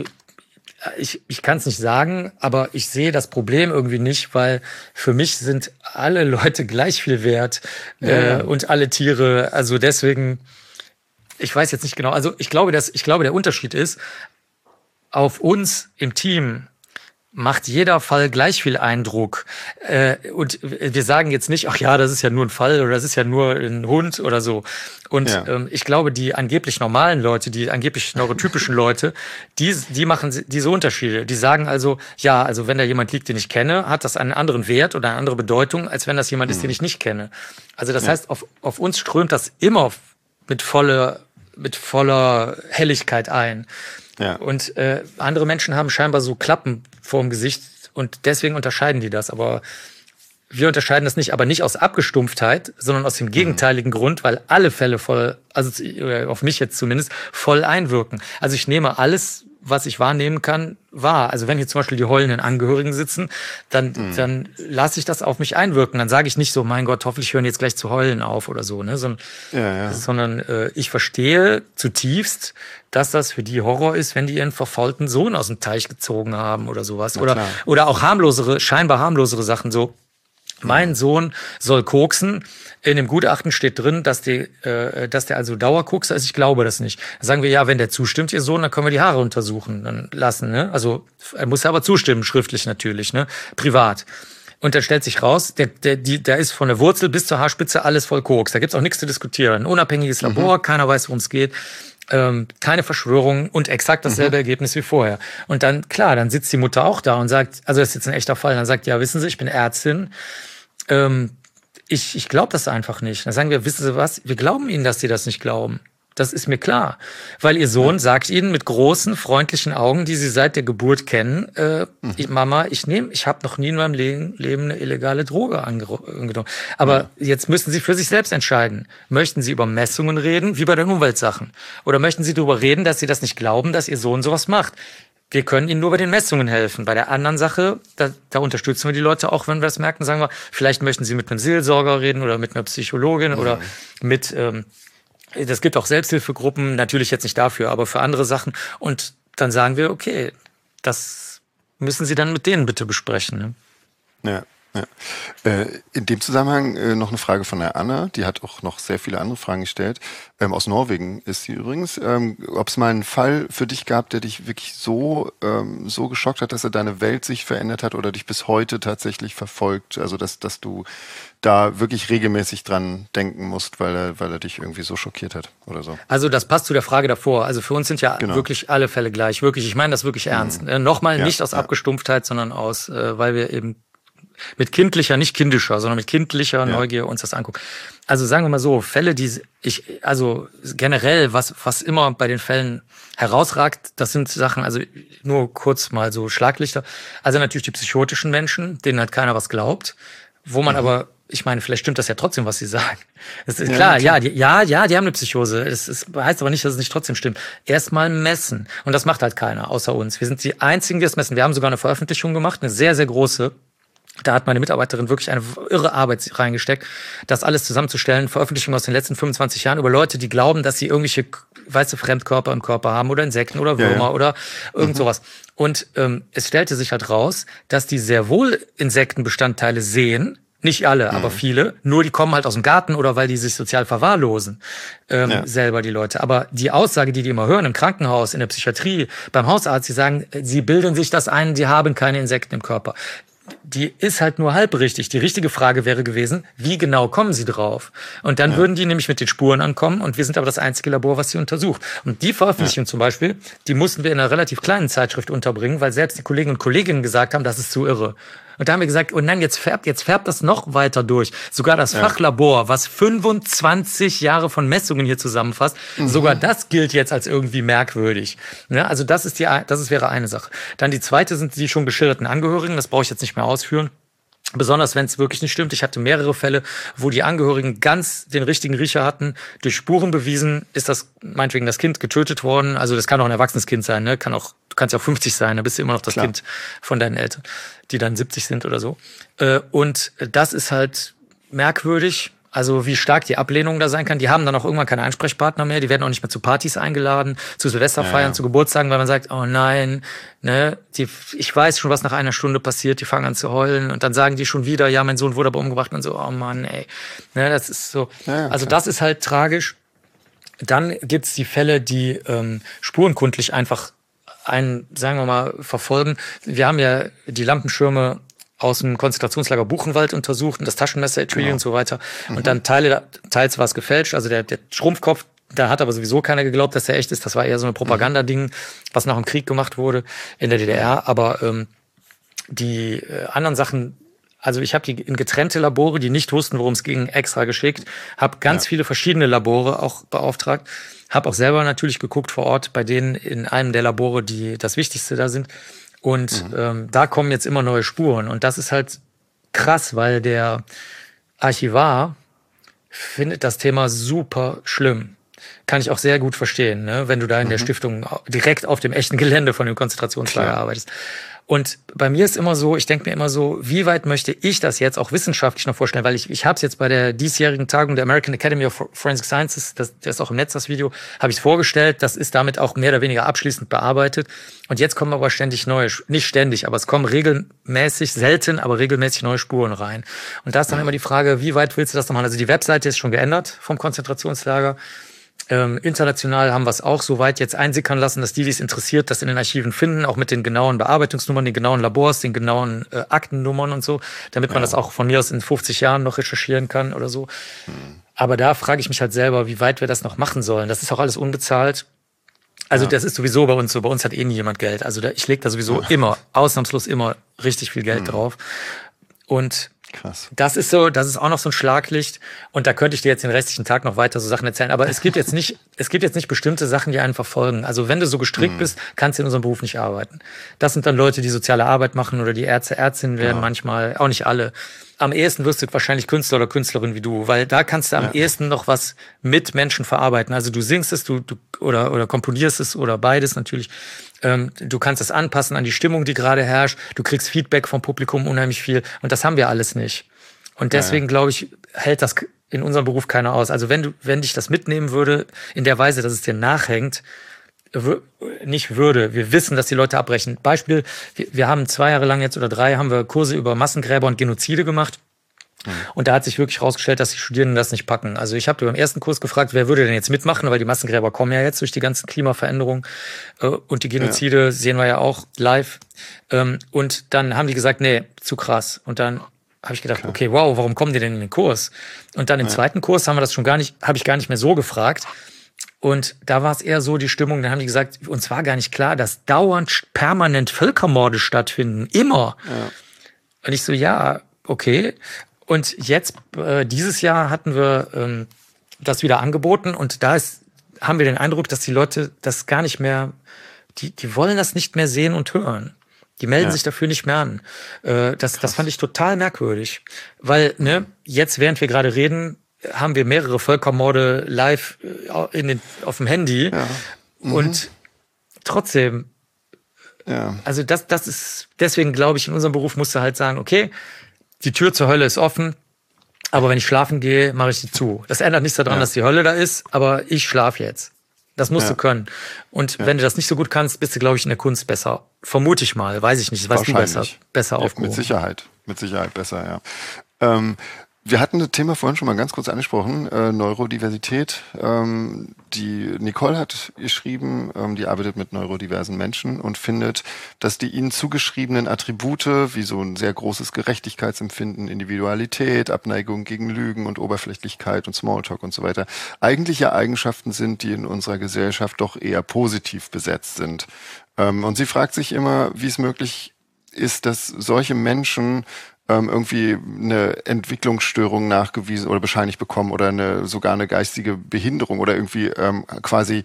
ich kann es nicht sagen, aber ich sehe das Problem irgendwie nicht, weil für mich sind alle Leute gleich viel wert und alle Tiere. Also deswegen, ich weiß jetzt nicht genau. Also ich glaube, der Unterschied ist, auf uns im Team macht jeder Fall gleich viel Eindruck. Und wir sagen jetzt nicht, ach ja, das ist ja nur ein Fall oder das ist ja nur ein Hund oder so. Und ich glaube, die angeblich normalen Leute, die angeblich neurotypischen Leute, die machen diese Unterschiede. Die sagen also, ja, also wenn da jemand liegt, den ich kenne, hat das einen anderen Wert oder eine andere Bedeutung, als wenn das jemand ist, den ich nicht kenne. Also das heißt, auf uns strömt das immer mit voller Helligkeit ein. Ja. Und andere Menschen haben scheinbar so Klappen vorm Gesicht und deswegen unterscheiden die das. Aber wir unterscheiden das nicht, aber nicht aus Abgestumpftheit, sondern aus dem gegenteiligen Grund, weil alle Fälle auf mich jetzt zumindest, voll einwirken. Also ich nehme alles, was ich wahrnehmen kann, wahr. Also wenn hier zum Beispiel die heulenden Angehörigen sitzen, dann lasse ich das auf mich einwirken. Dann sage ich nicht so, mein Gott, hoffentlich hören jetzt gleich zu heulen auf oder so, ne? Sondern ich verstehe zutiefst, dass das für die Horror ist, wenn die ihren verfaulten Sohn aus dem Teich gezogen haben oder sowas. Oder auch scheinbar harmlosere Sachen, so mein Sohn soll koksen. In dem Gutachten steht drin, dass der also Dauerkokser ist. Ich glaube das nicht. Dann sagen wir, ja, wenn der zustimmt, Ihr Sohn, dann können wir die Haare untersuchen lassen. Ne? Also er muss aber zustimmen, schriftlich natürlich, ne? Privat. Und dann stellt sich raus, der ist von der Wurzel bis zur Haarspitze alles voll Koks. Da gibt's auch nichts zu diskutieren. Ein unabhängiges Labor, keiner weiß, worum es geht. Keine Verschwörung und exakt dasselbe Ergebnis wie vorher. Und dann, klar, dann sitzt die Mutter auch da und sagt, also das ist jetzt ein echter Fall, dann sagt, ja, wissen Sie, ich bin Ärztin, Ich glaube das einfach nicht. Dann sagen wir, wissen Sie was? Wir glauben Ihnen, dass Sie das nicht glauben. Das ist mir klar. Weil Ihr Sohn sagt Ihnen mit großen, freundlichen Augen, die Sie seit der Geburt kennen, Mama, ich habe noch nie in meinem Leben eine illegale Droge angenommen. Aber jetzt müssen Sie für sich selbst entscheiden. Möchten Sie über Messungen reden, wie bei den Umweltsachen? Oder möchten Sie darüber reden, dass Sie das nicht glauben, dass Ihr Sohn sowas macht? Wir können Ihnen nur bei den Messungen helfen. Bei der anderen Sache, da unterstützen wir die Leute auch, wenn wir das merken, sagen wir, vielleicht möchten Sie mit einem Seelsorger reden oder mit einer Psychologin oder mit... Das gibt auch Selbsthilfegruppen, natürlich jetzt nicht dafür, aber für andere Sachen. Und dann sagen wir, okay, das müssen Sie dann mit denen bitte besprechen. Ne? Ja. In dem Zusammenhang noch eine Frage von der Anna, die hat auch noch sehr viele andere Fragen gestellt. Aus Norwegen ist sie übrigens. Ob es mal einen Fall für dich gab, der dich wirklich so geschockt hat, dass er deine Welt sich verändert hat oder dich bis heute tatsächlich verfolgt? Also dass du da wirklich regelmäßig dran denken musst, weil er dich irgendwie so schockiert hat oder so. Also das passt zu der Frage davor. Also für uns sind ja wirklich alle Fälle gleich. Wirklich, ich meine das wirklich ernst. Nochmal nicht aus Abgestumpftheit, sondern aus, weil wir eben mit kindlicher, nicht kindischer, sondern mit kindlicher Neugier uns das angucken. Also sagen wir mal so, Fälle, also generell, was immer bei den Fällen herausragt, das sind Sachen, also nur kurz mal so Schlaglichter. Also natürlich die psychotischen Menschen, denen halt keiner was glaubt, wo man aber, ich meine, vielleicht stimmt das ja trotzdem, was sie sagen. Das ist klar, die haben eine Psychose. Das heißt aber nicht, dass es nicht trotzdem stimmt. Erstmal messen. Und das macht halt keiner, außer uns. Wir sind die Einzigen, die das messen. Wir haben sogar eine Veröffentlichung gemacht, eine sehr, sehr große. Da hat meine Mitarbeiterin wirklich eine irre Arbeit reingesteckt, das alles zusammenzustellen. Veröffentlichungen aus den letzten 25 Jahren über Leute, die glauben, dass sie irgendwelche, Fremdkörper im Körper haben oder Insekten oder Würmer oder irgend sowas. Und es stellte sich halt raus, dass die sehr wohl Insektenbestandteile sehen. Nicht alle, aber viele. Nur die kommen halt aus dem Garten oder weil die sich sozial verwahrlosen, selber die Leute. Aber die Aussage, die immer hören im Krankenhaus, in der Psychiatrie, beim Hausarzt, die sagen, sie bilden sich das ein, die haben keine Insekten im Körper. Die ist halt nur halb richtig. Die richtige Frage wäre gewesen, wie genau kommen sie drauf? Und dann würden die nämlich mit den Spuren ankommen und wir sind aber das einzige Labor, was sie untersucht. Und die Veröffentlichung zum Beispiel, die mussten wir in einer relativ kleinen Zeitschrift unterbringen, weil selbst die Kollegen und Kolleginnen gesagt haben, das ist zu irre. Und da haben wir gesagt, oh nein, jetzt färbt das noch weiter durch. Sogar das Fachlabor, was 25 Jahre von Messungen hier zusammenfasst, sogar das gilt jetzt als irgendwie merkwürdig. Ja, also das wäre eine Sache. Dann die zweite sind die schon geschilderten Angehörigen, das brauche ich jetzt nicht mehr ausführen. Besonders wenn es wirklich nicht stimmt. Ich hatte mehrere Fälle, wo die Angehörigen ganz den richtigen Riecher hatten. Durch Spuren bewiesen ist das meinetwegen das Kind getötet worden. Also das kann auch ein erwachsenes Kind sein. Ne? Du kannst ja auch 50 sein, da bist du immer noch das Kind von deinen Eltern, die dann 70 sind oder so. Und das ist halt merkwürdig. Also wie stark die Ablehnung da sein kann. Die haben dann auch irgendwann keine Ansprechpartner mehr. Die werden auch nicht mehr zu Partys eingeladen, zu Silvesterfeiern, zu Geburtstagen, weil man sagt, oh nein, ne, ich weiß schon, was nach einer Stunde passiert. Die fangen an zu heulen und dann sagen die schon wieder, ja, mein Sohn wurde aber umgebracht und so, oh Mann, ey. Ne, das ist so. Ja, also das ist halt tragisch. Dann gibt's die Fälle, die spurenkundlich einfach sagen wir mal, verfolgen. Wir haben ja die Lampenschirme aus dem Konzentrationslager Buchenwald untersucht und das Taschenmesser-Etui und so weiter. Und dann teils war es gefälscht. Also der Schrumpfkopf, da hat aber sowieso keiner geglaubt, dass er echt ist. Das war eher so ein Propagandading, was nach dem Krieg gemacht wurde in der DDR. Aber die anderen Sachen, also ich habe die in getrennte Labore, die nicht wussten, worum es ging, extra geschickt. Habe ganz viele verschiedene Labore auch beauftragt. Habe auch selber natürlich geguckt vor Ort bei denen in einem der Labore, die das Wichtigste da sind. Und da kommen jetzt immer neue Spuren. Und das ist halt krass, weil der Archivar findet das Thema super schlimm. Kann ich auch sehr gut verstehen, ne? Wenn du da in der Stiftung direkt auf dem echten Gelände von dem Konzentrationslager arbeitest. Und bei mir ist immer so, ich denke mir immer so, wie weit möchte ich das jetzt auch wissenschaftlich noch vorstellen? Weil ich habe es jetzt bei der diesjährigen Tagung der American Academy of Forensic Sciences, das ist auch im Netz das Video, habe ich es vorgestellt. Das ist damit auch mehr oder weniger abschließend bearbeitet. Und jetzt kommen aber ständig neue, nicht ständig, aber es kommen regelmäßig, selten, aber regelmäßig neue Spuren rein. Und da ist dann immer die Frage, wie weit willst du das noch machen? Also die Webseite ist schon geändert vom Konzentrationslager. International haben wir es auch so weit jetzt einsickern lassen, dass die es interessiert, das in den Archiven finden, auch mit den genauen Bearbeitungsnummern, den genauen Labors, den genauen Aktennummern und so, damit man das auch von mir aus in 50 Jahren noch recherchieren kann oder so. Aber da frage ich mich halt selber, wie weit wir das noch machen sollen. Das ist auch alles unbezahlt. Also das ist sowieso bei uns so. Bei uns hat eh nie jemand Geld. Also ich lege da sowieso immer, ausnahmslos immer richtig viel Geld drauf. Und Krass. Das ist auch noch so ein Schlaglicht. Und da könnte ich dir jetzt den restlichen Tag noch weiter so Sachen erzählen. Aber es gibt jetzt nicht bestimmte Sachen, die einen verfolgen. Also wenn du so gestrickt bist, kannst du in unserem Beruf nicht arbeiten. Das sind dann Leute, die soziale Arbeit machen oder die Ärzte, Ärztinnen werden manchmal, auch nicht alle. Am ehesten wirst du wahrscheinlich Künstler oder Künstlerin wie du, weil da kannst du am ehesten noch was mit Menschen verarbeiten. Also du singst es, oder komponierst es oder beides natürlich. Du kannst es anpassen an die Stimmung, die gerade herrscht. Du kriegst Feedback vom Publikum unheimlich viel. Und das haben wir alles nicht. Und deswegen, glaube ich, hält das in unserem Beruf keiner aus. Also wenn dich das mitnehmen würde, in der Weise, dass es dir nachhängt, nicht würde. Wir wissen, dass die Leute abbrechen. Beispiel, wir haben 2 Jahre lang jetzt oder 3 haben wir Kurse über Massengräber und Genozide gemacht. Und da hat sich wirklich herausgestellt, dass die Studierenden das nicht packen. Also ich habe beim ersten Kurs gefragt, wer würde denn jetzt mitmachen, weil die Massengräber kommen ja jetzt durch die ganzen Klimaveränderungen und die Genozide sehen wir ja auch live. Und dann haben die gesagt, nee, zu krass. Und dann habe ich gedacht, okay, wow, warum kommen die denn in den Kurs? Und dann im zweiten Kurs habe ich gar nicht mehr so gefragt. Und da war es eher so die Stimmung, dann haben die gesagt, uns war gar nicht klar, dass dauernd permanent Völkermorde stattfinden. Immer. Ja. Und ich so, ja, okay. Und jetzt, dieses Jahr hatten wir das wieder angeboten und haben wir den Eindruck, dass die Leute das gar nicht mehr, die wollen das nicht mehr sehen und hören. Die melden sich dafür nicht mehr an. Das fand ich total merkwürdig. Weil, jetzt, während wir gerade reden, haben wir mehrere Völkermorde live auf dem Handy. Ja. Und trotzdem, also das ist, deswegen glaube ich, in unserem Beruf musst du halt sagen, okay, die Tür zur Hölle ist offen, aber wenn ich schlafen gehe, mache ich die zu. Das ändert nichts daran, dass die Hölle da ist, aber ich schlafe jetzt. Das musst du können. Und wenn du das nicht so gut kannst, bist du, glaube ich, in der Kunst besser. Vermute ich mal, weiß ich nicht. Das weißt du besser aufgehoben. Mit Sicherheit besser, ja. Wir hatten das Thema vorhin schon mal ganz kurz angesprochen, Neurodiversität. Die Nicole hat geschrieben, die arbeitet mit neurodiversen Menschen und findet, dass die ihnen zugeschriebenen Attribute, wie so ein sehr großes Gerechtigkeitsempfinden, Individualität, Abneigung gegen Lügen und Oberflächlichkeit und Smalltalk und so weiter, eigentlich ja Eigenschaften sind, die in unserer Gesellschaft doch eher positiv besetzt sind. Und sie fragt sich immer, wie es möglich ist, dass solche Menschen irgendwie eine Entwicklungsstörung nachgewiesen oder bescheinigt bekommen oder sogar eine geistige Behinderung oder irgendwie quasi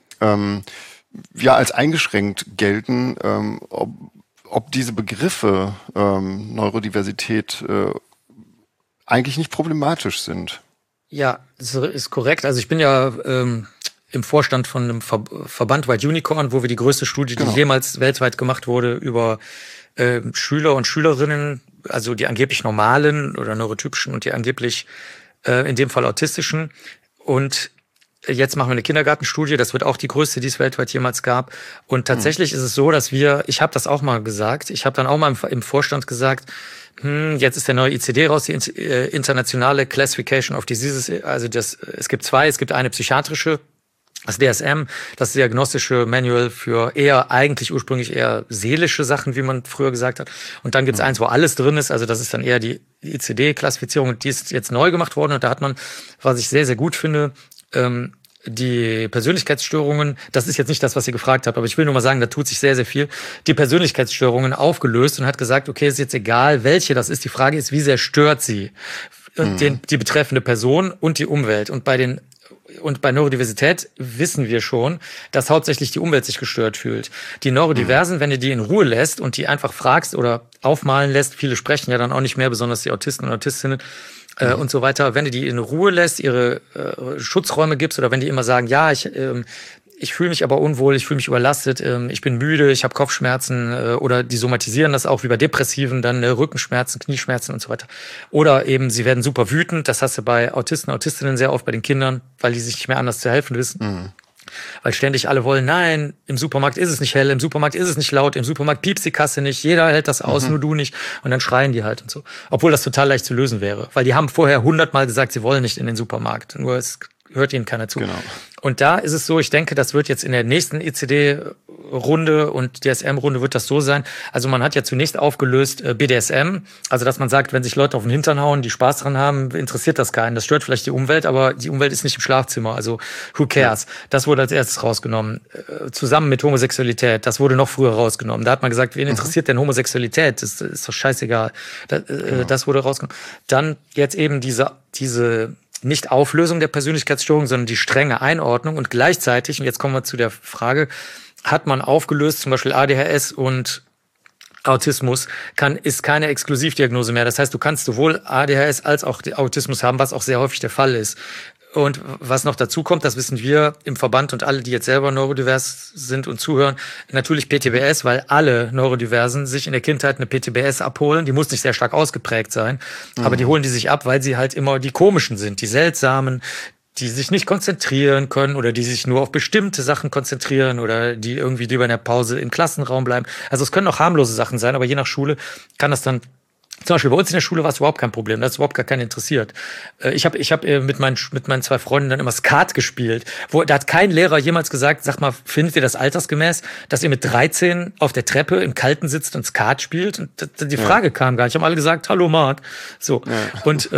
als eingeschränkt gelten, ob diese Begriffe Neurodiversität eigentlich nicht problematisch sind. Ja, das ist korrekt. Also ich bin ja im Vorstand von einem Verband White Unicorn, wo wir die größte Studie, die jemals weltweit gemacht wurde, über Schüler und Schülerinnen, also die angeblich normalen oder neurotypischen und die angeblich in dem Fall autistischen. Und jetzt machen wir eine Kindergartenstudie, das wird auch die größte, die es weltweit jemals gab. Und tatsächlich ist es so, dass ich habe das auch mal gesagt, ich habe dann auch mal im Vorstand gesagt, jetzt ist der neue ICD raus, die Internationale Classification of Diseases, also es gibt 2, es gibt eine psychiatrische, das DSM, das diagnostische Manual für eigentlich ursprünglich eher seelische Sachen, wie man früher gesagt hat. Und dann gibt's eins, wo alles drin ist. Also das ist dann eher die ICD-Klassifizierung. Und die ist jetzt neu gemacht worden. Und da hat man, was ich sehr, sehr gut finde, die Persönlichkeitsstörungen, das ist jetzt nicht das, was ihr gefragt habt, aber ich will nur mal sagen, da tut sich sehr, sehr viel, die Persönlichkeitsstörungen aufgelöst und hat gesagt, okay, ist jetzt egal, welche das ist. Die Frage ist, wie sehr stört sie die betreffende Person und die Umwelt. Und bei Neurodiversität wissen wir schon, dass hauptsächlich die Umwelt sich gestört fühlt. Die Neurodiversen, wenn du die in Ruhe lässt und die einfach fragst oder aufmalen lässt, viele sprechen ja dann auch nicht mehr, besonders die Autisten und Autistinnen und so weiter, wenn du die in Ruhe lässt, ihre Schutzräume gibst oder wenn die immer sagen, ja, ich fühle mich aber unwohl, ich fühle mich überlastet, ich bin müde, ich habe Kopfschmerzen oder die somatisieren das auch wie bei Depressiven, dann Rückenschmerzen, Knieschmerzen und so weiter. Oder eben, sie werden super wütend, das hast du bei Autisten, Autistinnen sehr oft bei den Kindern, weil die sich nicht mehr anders zu helfen wissen. Weil ständig alle wollen, nein, im Supermarkt ist es nicht hell, im Supermarkt ist es nicht laut, im Supermarkt piepst die Kasse nicht, jeder hält das aus, nur du nicht. Und dann schreien die halt und so. Obwohl das total leicht zu lösen wäre. Weil die haben vorher 100-mal gesagt, sie wollen nicht in den Supermarkt. Nur es hört ihnen keiner zu. Genau. Und da ist es so, ich denke, das wird jetzt in der nächsten ECD-Runde und DSM-Runde wird das so sein. Also man hat ja zunächst aufgelöst BDSM, also dass man sagt, wenn sich Leute auf den Hintern hauen, die Spaß dran haben, interessiert das keinen. Das stört vielleicht die Umwelt, aber die Umwelt ist nicht im Schlafzimmer, also who cares? Ja. Das wurde als erstes rausgenommen. Zusammen mit Homosexualität, das wurde noch früher rausgenommen. Da hat man gesagt, wen interessiert denn Homosexualität? Das ist doch scheißegal. Das wurde rausgenommen. Dann jetzt eben diese nicht Auflösung der Persönlichkeitsstörung, sondern die strenge Einordnung und gleichzeitig, und jetzt kommen wir zu der Frage, hat man aufgelöst, zum Beispiel ADHS und Autismus ist keine Exklusivdiagnose mehr. Das heißt, du kannst sowohl ADHS als auch Autismus haben, was auch sehr häufig der Fall ist. Und was noch dazu kommt, das wissen wir im Verband und alle, die jetzt selber neurodivers sind und zuhören, natürlich PTBS, weil alle Neurodiversen sich in der Kindheit eine PTBS abholen. Die muss nicht sehr stark ausgeprägt sein, aber die holen die sich ab, weil sie halt immer die komischen sind, die seltsamen, die sich nicht konzentrieren können oder die sich nur auf bestimmte Sachen konzentrieren oder die irgendwie lieber in der Pause im Klassenraum bleiben. Also es können auch harmlose Sachen sein, aber je nach Schule kann das dann. Zum Beispiel bei uns in der Schule war es überhaupt kein Problem, da ist überhaupt gar keinen interessiert. Ich hab mit meinen 2 Freunden dann immer Skat gespielt. Da hat kein Lehrer jemals gesagt, sag mal, findet ihr das altersgemäß, dass ihr mit 13 auf der Treppe im Kalten sitzt und Skat spielt? Und die Frage kam gar nicht. Haben alle gesagt, hallo Marc. So. Ja. Und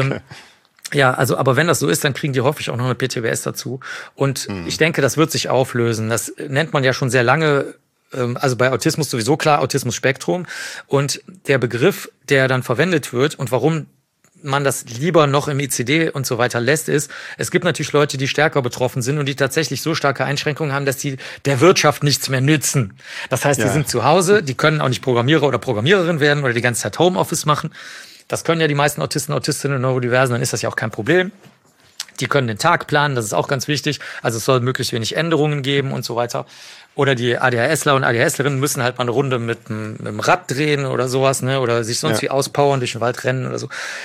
ja, also, aber wenn das so ist, dann kriegen die hoffentlich auch noch eine PTBS dazu. Und ich denke, das wird sich auflösen. Das nennt man ja schon sehr lange. Also bei Autismus sowieso klar, Autismus-Spektrum. Und der Begriff, der dann verwendet wird und warum man das lieber noch im ICD und so weiter lässt, ist, es gibt natürlich Leute, die stärker betroffen sind und die tatsächlich so starke Einschränkungen haben, dass sie der Wirtschaft nichts mehr nützen. Das heißt, die sind zu Hause, die können auch nicht Programmierer oder Programmiererin werden oder die ganze Zeit Homeoffice machen. Das können ja die meisten Autisten, Autistinnen und Neurodiversen, dann ist das ja auch kein Problem. Die können den Tag planen, das ist auch ganz wichtig. Also es soll möglichst wenig Änderungen geben und so weiter. Oder die ADHSler und ADHSlerinnen müssen halt mal eine Runde mit dem Rad drehen oder sowas, ne? Oder sich sonst wie auspowern, durch den Wald rennen oder so.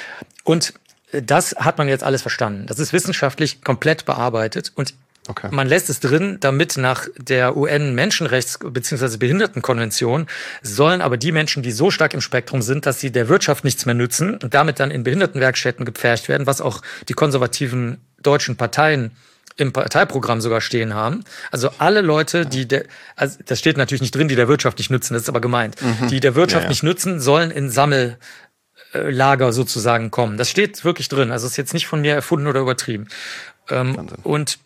Und das hat man jetzt alles verstanden. Das ist wissenschaftlich komplett bearbeitet und man lässt es drin, damit nach der UN-Menschenrechts- bzw. Behindertenkonvention sollen aber die Menschen, die so stark im Spektrum sind, dass sie der Wirtschaft nichts mehr nützen und damit dann in Behindertenwerkstätten gepfercht werden, was auch die konservativen deutschen Parteien im Parteiprogramm sogar stehen haben. Also alle Leute, also das steht natürlich nicht drin, die der Wirtschaft nicht nützen, das ist aber gemeint, die der Wirtschaft nicht nützen, sollen in Sammellager sozusagen kommen. Das steht wirklich drin. Also ist jetzt nicht von mir erfunden oder übertrieben. Und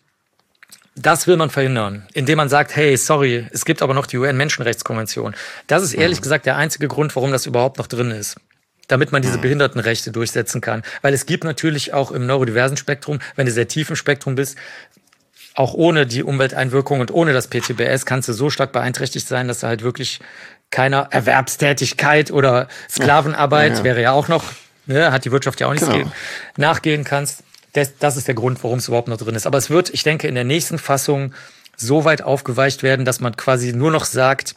das will man verhindern, indem man sagt, hey, sorry, es gibt aber noch die UN-Menschenrechtskonvention. Das ist ehrlich gesagt der einzige Grund, warum das überhaupt noch drin ist. Damit man diese Behindertenrechte durchsetzen kann. Weil es gibt natürlich auch im neurodiversen Spektrum, wenn du sehr tief im Spektrum bist, auch ohne die Umwelteinwirkung und ohne das PTBS kannst du so stark beeinträchtigt sein, dass du halt wirklich keiner Erwerbstätigkeit oder Sklavenarbeit, wäre ja auch noch, ne, hat die Wirtschaft ja auch nichts nachgehen kannst. Das ist der Grund, warum es überhaupt noch drin ist. Aber es wird, ich denke, in der nächsten Fassung so weit aufgeweicht werden, dass man quasi nur noch sagt,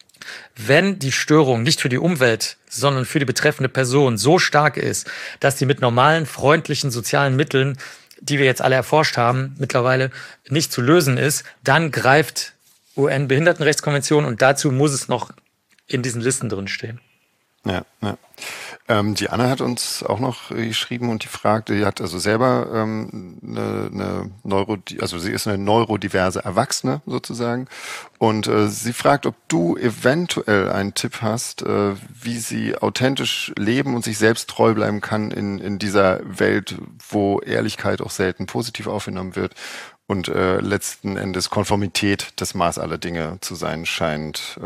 wenn die Störung nicht für die Umwelt, sondern für die betreffende Person so stark ist, dass sie mit normalen, freundlichen, sozialen Mitteln, die wir jetzt alle erforscht haben, mittlerweile nicht zu lösen ist, dann greift UN-Behindertenrechtskonvention und dazu muss es noch in diesen Listen drin stehen. Ja. Die Anna hat uns auch noch geschrieben und die fragt, die hat also selber also sie ist eine neurodiverse Erwachsene sozusagen und sie fragt, ob du eventuell einen Tipp hast, wie sie authentisch leben und sich selbst treu bleiben kann in dieser Welt, wo Ehrlichkeit auch selten positiv aufgenommen wird. Und letzten Endes Konformität das Maß aller Dinge zu sein scheint.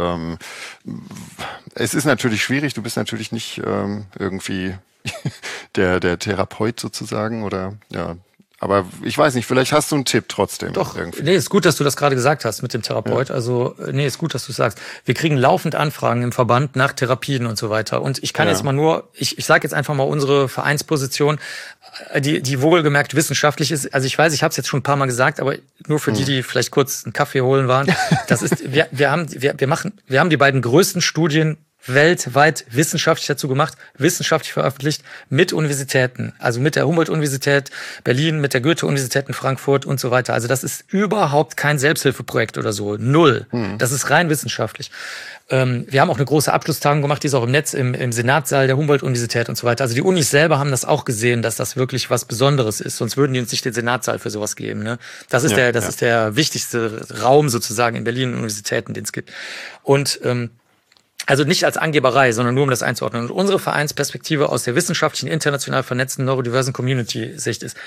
Es ist natürlich schwierig, du bist natürlich nicht irgendwie der Therapeut sozusagen oder ja. Aber ich weiß nicht, vielleicht hast du einen Tipp trotzdem. Doch, nee, ist gut, dass du das gerade gesagt hast mit dem Therapeut. Ja. Also, nee, ist gut, dass du es sagst. Wir kriegen laufend Anfragen im Verband nach Therapien und so weiter. Und ich kann jetzt mal nur, ich sage jetzt einfach mal unsere Vereinsposition, die wohlgemerkt wissenschaftlich ist. Also ich weiß, ich habe es jetzt schon ein paar Mal gesagt, aber nur für die vielleicht kurz einen Kaffee holen waren. Das ist, wir haben die beiden größten Studien weltweit wissenschaftlich dazu gemacht, wissenschaftlich veröffentlicht mit Universitäten, also mit der Humboldt-Universität Berlin, mit der Goethe-Universität in Frankfurt und so weiter. Also das ist überhaupt kein Selbsthilfeprojekt oder so, null. Das ist rein wissenschaftlich. Wir haben auch eine große Abschlusstagung gemacht, die ist auch im Netz, im Senatssaal der Humboldt-Universität und so weiter. Also die Unis selber haben das auch gesehen, dass das wirklich was Besonderes ist, sonst würden die uns nicht den Senatssaal für sowas geben. Ne? Das ist ist der wichtigste Raum sozusagen in Berlin Universitäten, den es gibt. Und also nicht als Angeberei, sondern nur um das einzuordnen. Und unsere Vereinsperspektive aus der wissenschaftlichen, international vernetzten, neurodiversen Community-Sicht ist,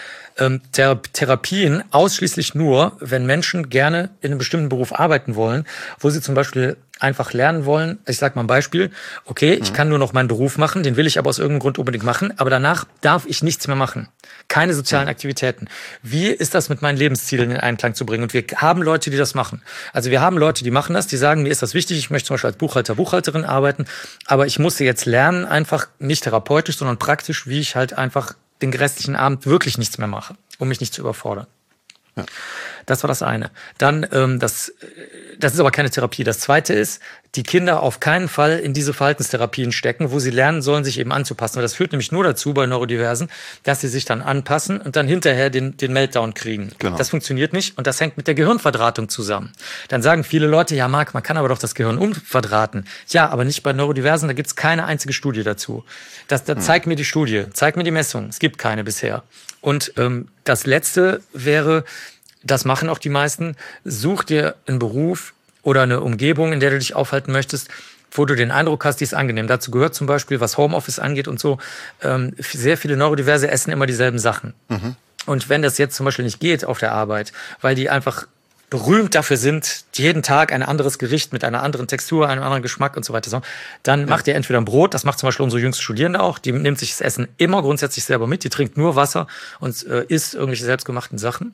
Therapien ausschließlich nur, wenn Menschen gerne in einem bestimmten Beruf arbeiten wollen, wo sie zum Beispiel einfach lernen wollen. Ich sage mal ein Beispiel. Okay, ich kann nur noch meinen Beruf machen, den will ich aber aus irgendeinem Grund unbedingt machen, aber danach darf ich nichts mehr machen. Keine sozialen Aktivitäten. Wie ist das mit meinen Lebenszielen in Einklang zu bringen? Und wir haben Leute, die das machen. Also wir haben Leute, die machen das, die sagen, mir ist das wichtig, ich möchte zum Beispiel als Buchhalter, Buchhalterin arbeiten, aber ich musste jetzt lernen, einfach nicht therapeutisch, sondern praktisch, wie ich halt einfach den restlichen Abend wirklich nichts mehr mache, um mich nicht zu überfordern. Ja. Das war das eine. Dann, das ist aber keine Therapie. Das zweite ist, die Kinder auf keinen Fall in diese Verhaltenstherapien stecken, wo sie lernen sollen, sich eben anzupassen. Weil das führt nämlich nur dazu bei Neurodiversen, dass sie sich dann anpassen und dann hinterher den Meltdown kriegen. Genau. Das funktioniert nicht und das hängt mit der Gehirnverdrahtung zusammen. Dann sagen viele Leute, ja Marc, man kann aber doch das Gehirn umverdrahten. Ja, aber nicht bei Neurodiversen, da gibt's keine einzige Studie dazu. Zeig mir die Studie, zeig mir die Messung. Es gibt keine bisher. Und das Letzte wäre, das machen auch die meisten, such dir einen Beruf oder eine Umgebung, in der du dich aufhalten möchtest, wo du den Eindruck hast, die ist angenehm. Dazu gehört zum Beispiel, was Homeoffice angeht und so, sehr viele Neurodiverse essen immer dieselben Sachen. Und wenn das jetzt zum Beispiel nicht geht auf der Arbeit, weil die einfach berühmt dafür sind, jeden Tag ein anderes Gericht mit einer anderen Textur, einem anderen Geschmack und so weiter, dann macht ihr entweder ein Brot, das macht zum Beispiel unsere jüngste Studierende auch, die nimmt sich das Essen immer grundsätzlich selber mit, die trinkt nur Wasser und isst irgendwelche selbstgemachten Sachen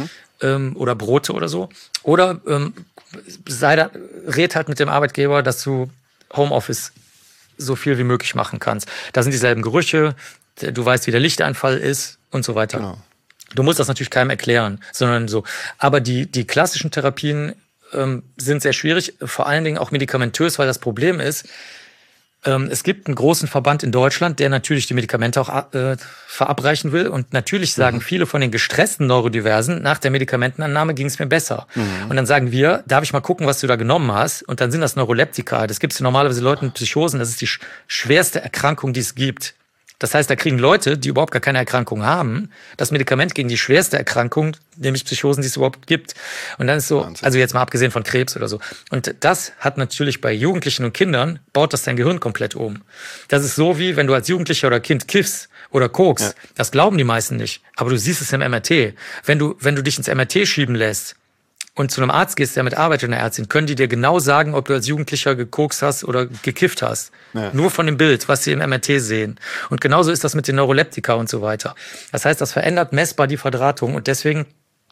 oder Brote oder so. Oder red halt mit dem Arbeitgeber, dass du Homeoffice so viel wie möglich machen kannst. Da sind dieselben Gerüche, du weißt, wie der Lichteinfall ist und so weiter. Genau. Du musst das natürlich keinem erklären, sondern so. Aber die klassischen Therapien sind sehr schwierig, vor allen Dingen auch medikamentös, weil das Problem ist, es gibt einen großen Verband in Deutschland, der natürlich die Medikamente auch verabreichen will. Und natürlich sagen viele von den gestressten Neurodiversen, nach der Medikamentenannahme ging es mir besser. Und dann sagen wir, darf ich mal gucken, was du da genommen hast? Und dann sind das Neuroleptika. Das gibt es normalerweise Leuten mit Psychosen. Das ist die schwerste Erkrankung, die es gibt. Das heißt, da kriegen Leute, die überhaupt gar keine Erkrankung haben, das Medikament gegen die schwerste Erkrankung, nämlich Psychosen, die es überhaupt gibt. Und dann ist so, also jetzt mal abgesehen von Krebs oder so. Und das hat natürlich bei Jugendlichen und Kindern, baut das dein Gehirn komplett um. Das ist so wie, wenn du als Jugendlicher oder Kind kiffst oder kokst. Ja. Das glauben die meisten nicht. Aber du siehst es im MRT. Wenn du dich ins MRT schieben lässt, und zu einem Arzt gehst, der mit arbeitet, einer Ärztin, können die dir genau sagen, ob du als Jugendlicher gekokst hast oder gekifft hast. Ja. Nur von dem Bild, was sie im MRT sehen. Und genauso ist das mit den Neuroleptika und so weiter. Das heißt, das verändert messbar die Verdrahtung und deswegen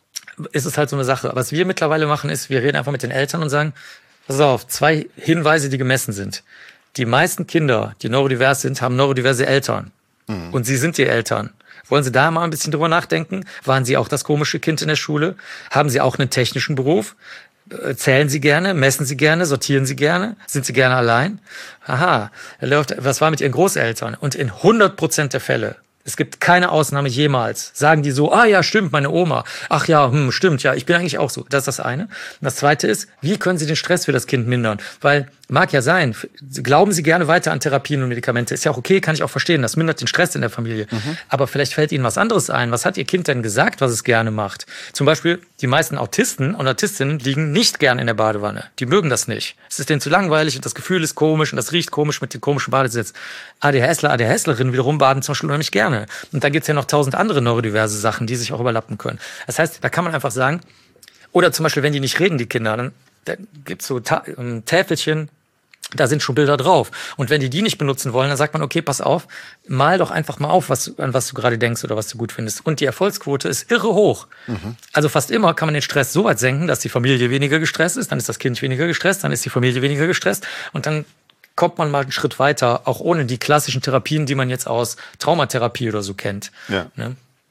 ist es halt so eine Sache. Was wir mittlerweile machen ist, wir reden einfach mit den Eltern und sagen, pass auf, 2 Hinweise, die gemessen sind. Die meisten Kinder, die neurodivers sind, haben neurodiverse Eltern. Und sie sind die Eltern. Wollen Sie da mal ein bisschen drüber nachdenken? Waren Sie auch das komische Kind in der Schule? Haben Sie auch einen technischen Beruf? Zählen Sie gerne? Messen Sie gerne? Sortieren Sie gerne? Sind Sie gerne allein? Aha, was war mit Ihren Großeltern? Und in 100% der Fälle, es gibt keine Ausnahme jemals, sagen die so, ah ja, stimmt, meine Oma. Ach ja, stimmt, ja, ich bin eigentlich auch so. Das ist das eine. Und das zweite ist, wie können Sie den Stress für das Kind mindern? Weil, mag ja sein, glauben Sie gerne weiter an Therapien und Medikamente. Ist ja auch okay, kann ich auch verstehen. Das mindert den Stress in der Familie. Aber vielleicht fällt Ihnen was anderes ein. Was hat Ihr Kind denn gesagt, was es gerne macht? Zum Beispiel, die meisten Autisten und Autistinnen liegen nicht gern in der Badewanne. Die mögen das nicht. Es ist denen zu langweilig und das Gefühl ist komisch und das riecht komisch mit den komischen Badesitzen. ADHSler, ADHSlerinnen wiederum baden zum Beispiel unheimlich gerne. Und da gibt's ja noch 1000 andere neurodiverse Sachen, die sich auch überlappen können. Das heißt, da kann man einfach sagen, oder zum Beispiel, wenn die nicht reden, die Kinder, dann gibt's so Täfelchen, da sind schon Bilder drauf. Und wenn die nicht benutzen wollen, dann sagt man, okay, pass auf, mal doch einfach mal auf, an was du gerade denkst oder was du gut findest. Und die Erfolgsquote ist irre hoch. Also fast immer kann man den Stress so weit senken, dass die Familie weniger gestresst ist, dann ist das Kind weniger gestresst, dann ist die Familie weniger gestresst und dann kommt man mal einen Schritt weiter, auch ohne die klassischen Therapien, die man jetzt aus Traumatherapie oder so kennt. Ja. Ne?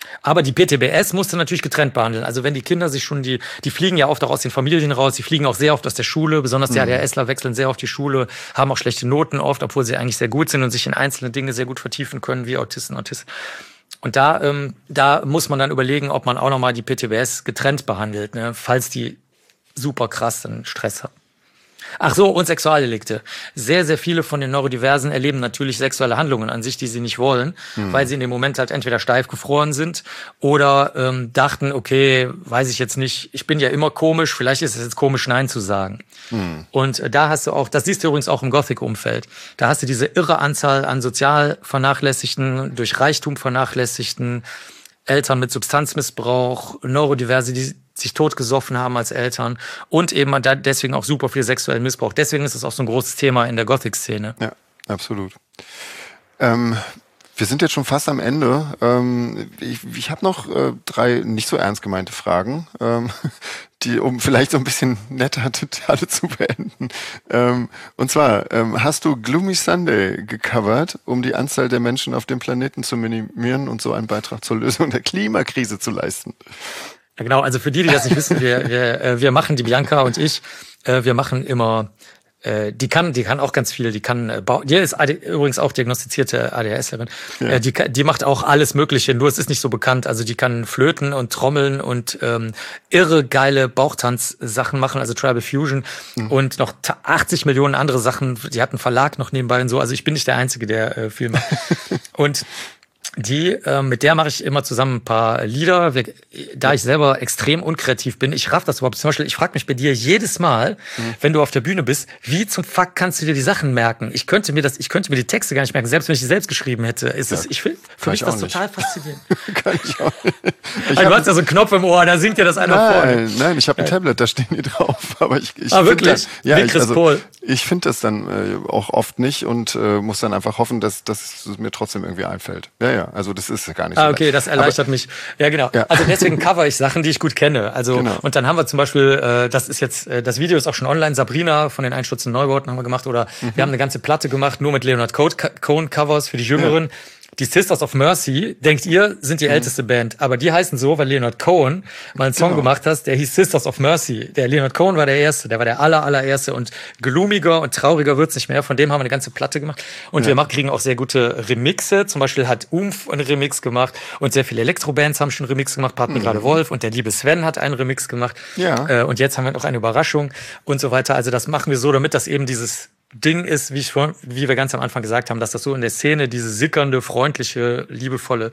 Aber die PTBS musste natürlich getrennt behandeln. Also wenn die Kinder sich schon, die fliegen ja oft auch aus den Familien raus, die fliegen auch sehr oft aus der Schule, besonders die ADHSler wechseln sehr oft die Schule, haben auch schlechte Noten oft, obwohl sie eigentlich sehr gut sind und sich in einzelne Dinge sehr gut vertiefen können, wie Autisten. Und da muss man dann überlegen, ob man auch nochmal die PTBS getrennt behandelt, ne, falls die super krass dann Stress haben. Ach so, und Sexualdelikte. Sehr, sehr viele von den Neurodiversen erleben natürlich sexuelle Handlungen an sich, die sie nicht wollen, weil sie in dem Moment halt entweder steif gefroren sind oder dachten, okay, weiß ich jetzt nicht, ich bin ja immer komisch, vielleicht ist es jetzt komisch, Nein zu sagen. Und da hast du auch, das siehst du übrigens auch im Gothic-Umfeld, da hast du diese irre Anzahl an sozial Vernachlässigten, durch Reichtum Vernachlässigten, Eltern mit Substanzmissbrauch, Neurodiverse, die sich totgesoffen haben als Eltern und eben deswegen auch super viel sexuellen Missbrauch. Deswegen ist es auch so ein großes Thema in der Gothic-Szene. Ja, absolut. Wir sind jetzt schon fast am Ende. Ich habe noch 3 nicht so ernst gemeinte Fragen, um vielleicht so ein bisschen netter alle zu beenden. Und zwar, hast du Gloomy Sunday gecovert, um die Anzahl der Menschen auf dem Planeten zu minimieren und so einen Beitrag zur Lösung der Klimakrise zu leisten? Ja, genau, also für die das nicht wissen, wir machen, die Bianca und ich, wir machen immer, die kann auch ganz viel, die ist übrigens auch diagnostizierte ADHSlerin, ja. Die macht auch alles Mögliche, nur es ist nicht so bekannt, also die kann flöten und trommeln und irre geile Bauchtanz-Sachen machen, also Tribal Fusion und noch 80 Millionen andere Sachen, die hat einen Verlag noch nebenbei und so, also ich bin nicht der Einzige, der viel macht. Und mit der mache ich immer zusammen ein paar Lieder, da ich selber extrem unkreativ bin. Ich raff das überhaupt. Zum Beispiel, ich frage mich bei dir jedes Mal, wenn du auf der Bühne bist, wie zum Fuck kannst du dir die Sachen merken? Ich könnte mir die Texte gar nicht merken, selbst wenn ich die selbst geschrieben hätte. Für mich das total faszinierend. Kann ich auch nicht. Du hast ja so einen Knopf im Ohr, da singt dir das einer vor. Nein, ich habe ein Tablet, da stehen die drauf. Aber ich wirklich? Ich finde das dann auch oft nicht und muss dann einfach hoffen, dass es mir trotzdem irgendwie einfällt. Ja. Also das ist gar nicht so. Okay, das erleichtert mich. Ja, genau. Ja. Also deswegen cover ich Sachen, die ich gut kenne. Also genau. Und dann haben wir zum Beispiel, das Video ist auch schon online, Sabrina von den Einstürzen Neubauten haben wir gemacht oder wir haben eine ganze Platte gemacht, nur mit Leonard Cohen Covers für die Jüngeren. Ja. Die Sisters of Mercy, denkt ihr, sind die älteste Band. Aber die heißen so, weil Leonard Cohen mal einen Song gemacht hat, der hieß Sisters of Mercy. Der Leonard Cohen war der Erste, der war der allererste und gloomiger und trauriger wird's nicht mehr. Von dem haben wir eine ganze Platte gemacht. Und wir kriegen auch sehr gute Remixe. Zum Beispiel hat Umf einen Remix gemacht und sehr viele Elektrobands haben schon einen Remix gemacht. Partner gerade Wolf und der liebe Sven hat einen Remix gemacht. Ja. Und jetzt haben wir noch eine Überraschung und so weiter. Also das machen wir so, damit das eben dieses Ding ist, wie wir ganz am Anfang gesagt haben, dass das so in der Szene diese sickernde, freundliche, liebevolle